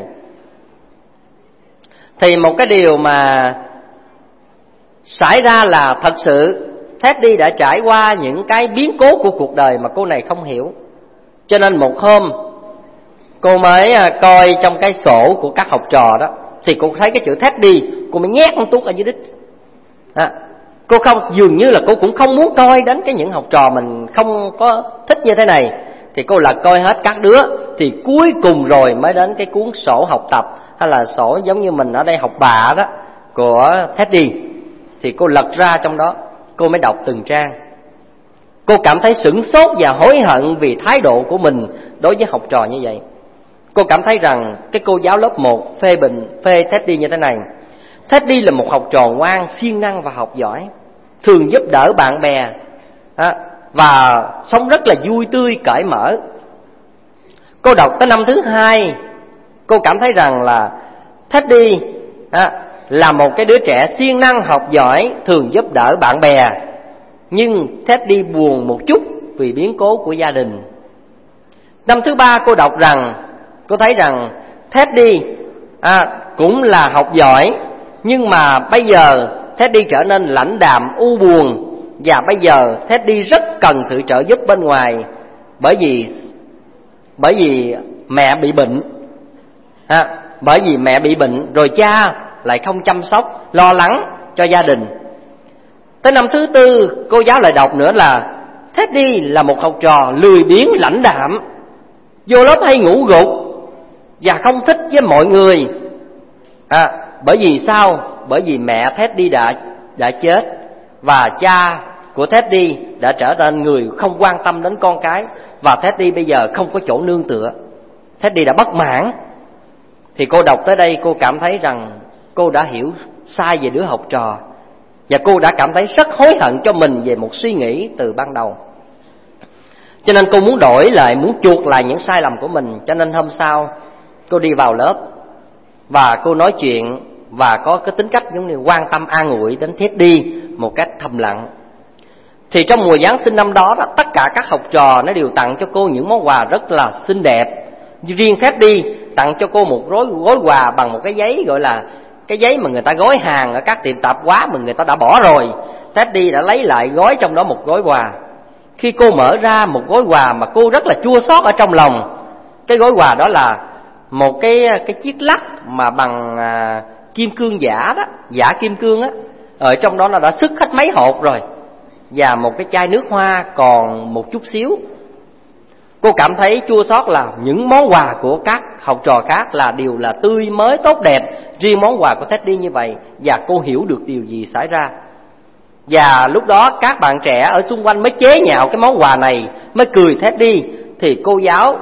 B: Thì một cái điều mà xảy ra là thật sự Teddy đã trải qua những cái biến cố của cuộc đời mà cô này không hiểu. Cho nên một hôm cô mới coi trong cái sổ của các học trò đó, thì cô thấy cái chữ Teddy, cô mới nhét con tuốt ở dưới đít. Cô không, dường như là cô cũng không muốn coi đến cái những học trò mình không có thích như thế này. Thì cô lật coi hết các đứa, thì cuối cùng rồi mới đến cái cuốn sổ học tập, hay là sổ giống như mình ở đây học bạ đó, của Teddy. Thì cô lật ra trong đó, cô mới đọc từng trang. Cô cảm thấy sửng sốt và hối hận vì thái độ của mình đối với học trò như vậy. Cô cảm thấy rằng cái cô giáo lớp 1 phê Teddy như thế này: Teddy là một học trò ngoan, siêng năng và học giỏi, thường giúp đỡ bạn bè, và sống rất là vui tươi, cởi mở. Cô đọc tới năm thứ 2, cô cảm thấy rằng là Teddy là một cái đứa trẻ siêng năng, học giỏi, thường giúp đỡ bạn bè. Nhưng Teddy buồn một chút vì biến cố của gia đình. Năm thứ 3 cô đọc rằng, cô thấy rằng Teddy cũng là học giỏi, nhưng mà bây giờ Teddy trở nên lãnh đạm, u buồn. Và bây giờ Teddy rất cần sự trợ giúp bên ngoài, bởi vì mẹ bị bệnh. Bởi vì mẹ bị bệnh, rồi cha lại không chăm sóc, lo lắng cho gia đình. Tới năm thứ 4, cô giáo lại đọc nữa là Teddy là một học trò lười biếng, lãnh đạm, vô lớp hay ngủ gục và không thích với mọi người. Bởi vì sao? Bởi vì mẹ Teddy đã chết, và cha của Teddy đã trở nên người không quan tâm đến con cái, và Teddy bây giờ không có chỗ nương tựa. Teddy đã bất mãn. Thì cô đọc tới đây, cô cảm thấy rằng cô đã hiểu sai về đứa học trò, và cô đã cảm thấy rất hối hận cho mình về một suy nghĩ từ ban đầu. Cho nên cô muốn đổi lại, muốn chuộc lại những sai lầm của mình. Cho nên hôm sau cô đi vào lớp và cô nói chuyện, và có cái tính cách giống như quan tâm an ủi đến Teddy một cách thầm lặng. Thì trong mùa Giáng sinh năm đó, tất cả các học trò nó đều tặng cho cô những món quà rất là xinh đẹp. Riêng Teddy tặng cho cô một gói quà bằng một cái giấy, gọi là cái giấy mà người ta gói hàng ở các tiệm tạp hóa mà người ta đã bỏ rồi. Teddy đã lấy lại gói trong đó một gói quà. Khi cô mở ra một gói quà mà cô rất là chua xót ở trong lòng. Cái gói quà đó là một cái chiếc lắc mà bằng kim cương giả đó, giả kim cương á. Ở trong đó nó đã sức hết mấy hộp rồi, và một cái chai nước hoa còn một chút xíu. Cô cảm thấy chua xót là những món quà của các học trò khác là đều là tươi mới tốt đẹp, riêng món quà của Teddy như vậy. Và cô hiểu được điều gì xảy ra. Và lúc đó các bạn trẻ ở xung quanh mới chế nhạo cái món quà này, mới cười Teddy. Thì cô giáo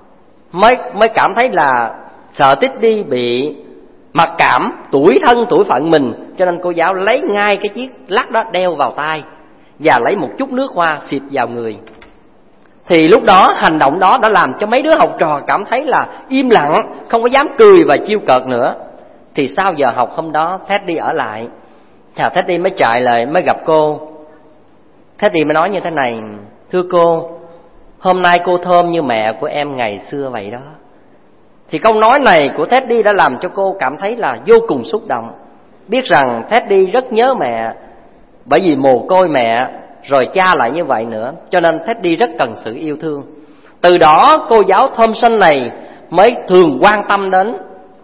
B: mới cảm thấy là sợ Teddy bị mặc cảm, tủi thân tủi phận mình. Cho nên cô giáo lấy ngay cái chiếc lắc đó đeo vào tai, và lấy một chút nước hoa xịt vào người. Thì lúc đó hành động đó đã làm cho mấy đứa học trò cảm thấy là im lặng, không có dám cười và trêu cợt nữa. Thì sau giờ học hôm đó, Teddy ở lại. Teddy mới chạy lại, mới gặp cô. Teddy mới nói như thế này: thưa cô, hôm nay cô thơm như mẹ của em ngày xưa vậy đó. Thì câu nói này của Teddy đã làm cho cô cảm thấy là vô cùng xúc động. Biết rằng Teddy rất nhớ mẹ, bởi vì mồ côi mẹ, rồi cha lại như vậy nữa. Cho nên Teddy rất cần sự yêu thương. Từ đó cô giáo Thompson này mới thường quan tâm đến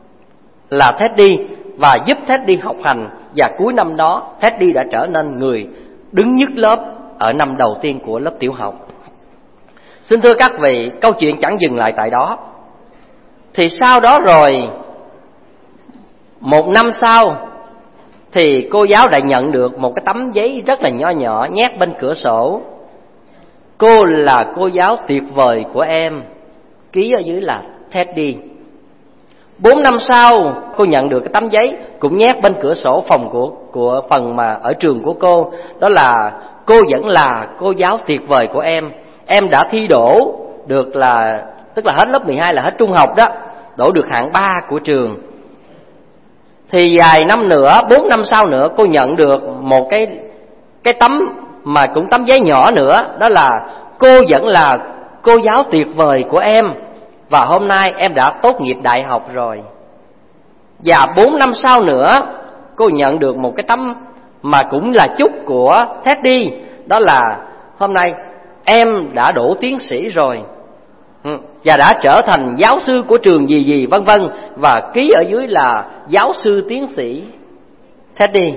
B: là Teddy, và giúp Teddy học hành. Và cuối năm đó Teddy đã trở nên người đứng nhất lớp ở năm đầu tiên của lớp tiểu học. Xin thưa các vị, câu chuyện chẳng dừng lại tại đó. Thì sau đó rồi, một năm sau, thì cô giáo đã nhận được một cái tấm giấy rất là nho nhỏ nhét bên cửa sổ: cô là cô giáo tuyệt vời của em, ký ở dưới là Teddy. 4 năm sau, cô nhận được cái tấm giấy cũng nhét bên cửa sổ phòng của phần mà ở trường của cô, đó là cô vẫn là cô giáo tuyệt vời của em đã thi đỗ được, là tức là hết lớp 12 là hết trung học đó, đỗ được hạng 3 của trường. Thì vài năm nữa, 4 năm sau nữa, cô nhận được một cái tấm mà cũng tấm giấy nhỏ nữa, đó là cô vẫn là cô giáo tuyệt vời của em, và hôm nay em đã tốt nghiệp đại học rồi. Và 4 năm sau nữa, cô nhận được một cái tấm mà cũng là chúc của Teddy, đó là hôm nay em đã đỗ tiến sĩ rồi, và đã trở thành giáo sư của trường gì gì vân vân, và ký ở dưới là giáo sư tiến sĩ Teddy.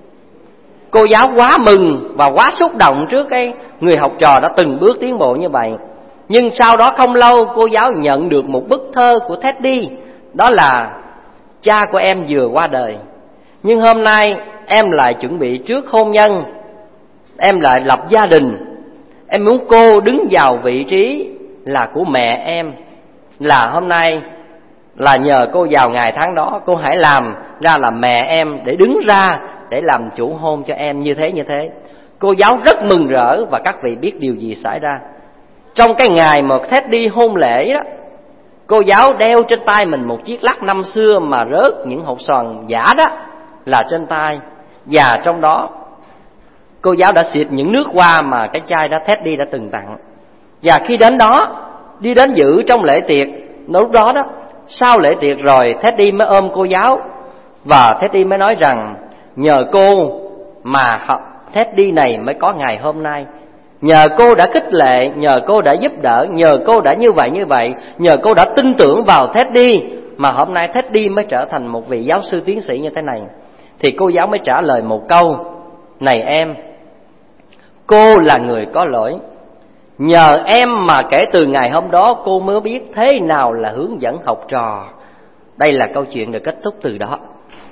B: Cô giáo quá mừng và quá xúc động trước cái người học trò đã từng bước tiến bộ như vậy. Nhưng sau đó không lâu, cô giáo nhận được một bức thơ của Teddy, đó là cha của em vừa qua đời, nhưng hôm nay em lại chuẩn bị trước hôn nhân, em lại lập gia đình. Em muốn cô đứng vào vị trí là của mẹ em, là hôm nay là nhờ cô vào ngày tháng đó, cô hãy làm ra là mẹ em để đứng ra để làm chủ hôn cho em như thế. Cô giáo rất mừng rỡ, và các vị biết điều gì xảy ra. Trong cái ngày mà Teddy hôn lễ đó, cô giáo đeo trên tay mình một chiếc lắc năm xưa mà rớt những hột xoàn giả đó là trên tay, và trong đó cô giáo đã xịt những nước hoa mà cái chai đó Teddy đã từng tặng. Và khi đến đó, đi đến dự trong lễ tiệc, lúc đó đó, sau lễ tiệc rồi, Teddy mới ôm cô giáo, và Teddy mới nói rằng nhờ cô mà Teddy này mới có ngày hôm nay. Nhờ cô đã khích lệ, nhờ cô đã giúp đỡ, nhờ cô đã như vậy, nhờ cô đã tin tưởng vào Teddy mà hôm nay Teddy mới trở thành một vị giáo sư tiến sĩ như thế này. Thì cô giáo mới trả lời một câu: này em, cô là người có lỗi. Nhờ em mà kể từ ngày hôm đó cô mới biết thế nào là hướng dẫn học trò. Đây là câu chuyện được kết thúc từ đó.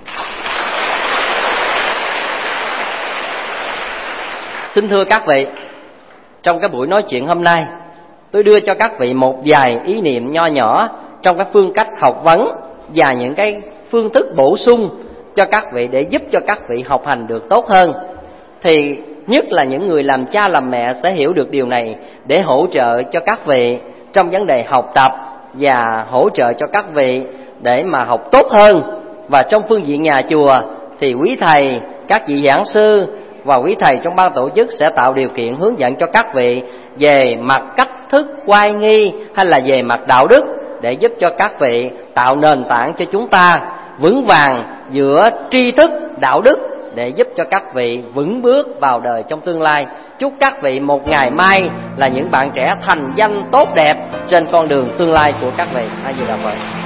B: Xin thưa các vị, trong cái buổi nói chuyện hôm nay, tôi đưa cho các vị một vài ý niệm nho nhỏ trong cái phương cách học vấn và những cái phương thức bổ sung cho các vị để giúp cho các vị học hành được tốt hơn. Thì nhất là những người làm cha làm mẹ sẽ hiểu được điều này để hỗ trợ cho các vị trong vấn đề học tập và hỗ trợ cho các vị để mà học tốt hơn. Và trong phương diện nhà chùa thì quý thầy, các vị giảng sư và quý thầy trong ban tổ chức sẽ tạo điều kiện hướng dẫn cho các vị về mặt cách thức oai nghi hay là về mặt đạo đức, để giúp cho các vị tạo nền tảng cho chúng ta vững vàng giữa tri thức, đạo đức, để giúp cho các vị vững bước vào đời trong tương lai. Chúc các vị một ngày mai là những bạn trẻ thành danh tốt đẹp trên con đường tương lai của các vị. A Di Đà Phật.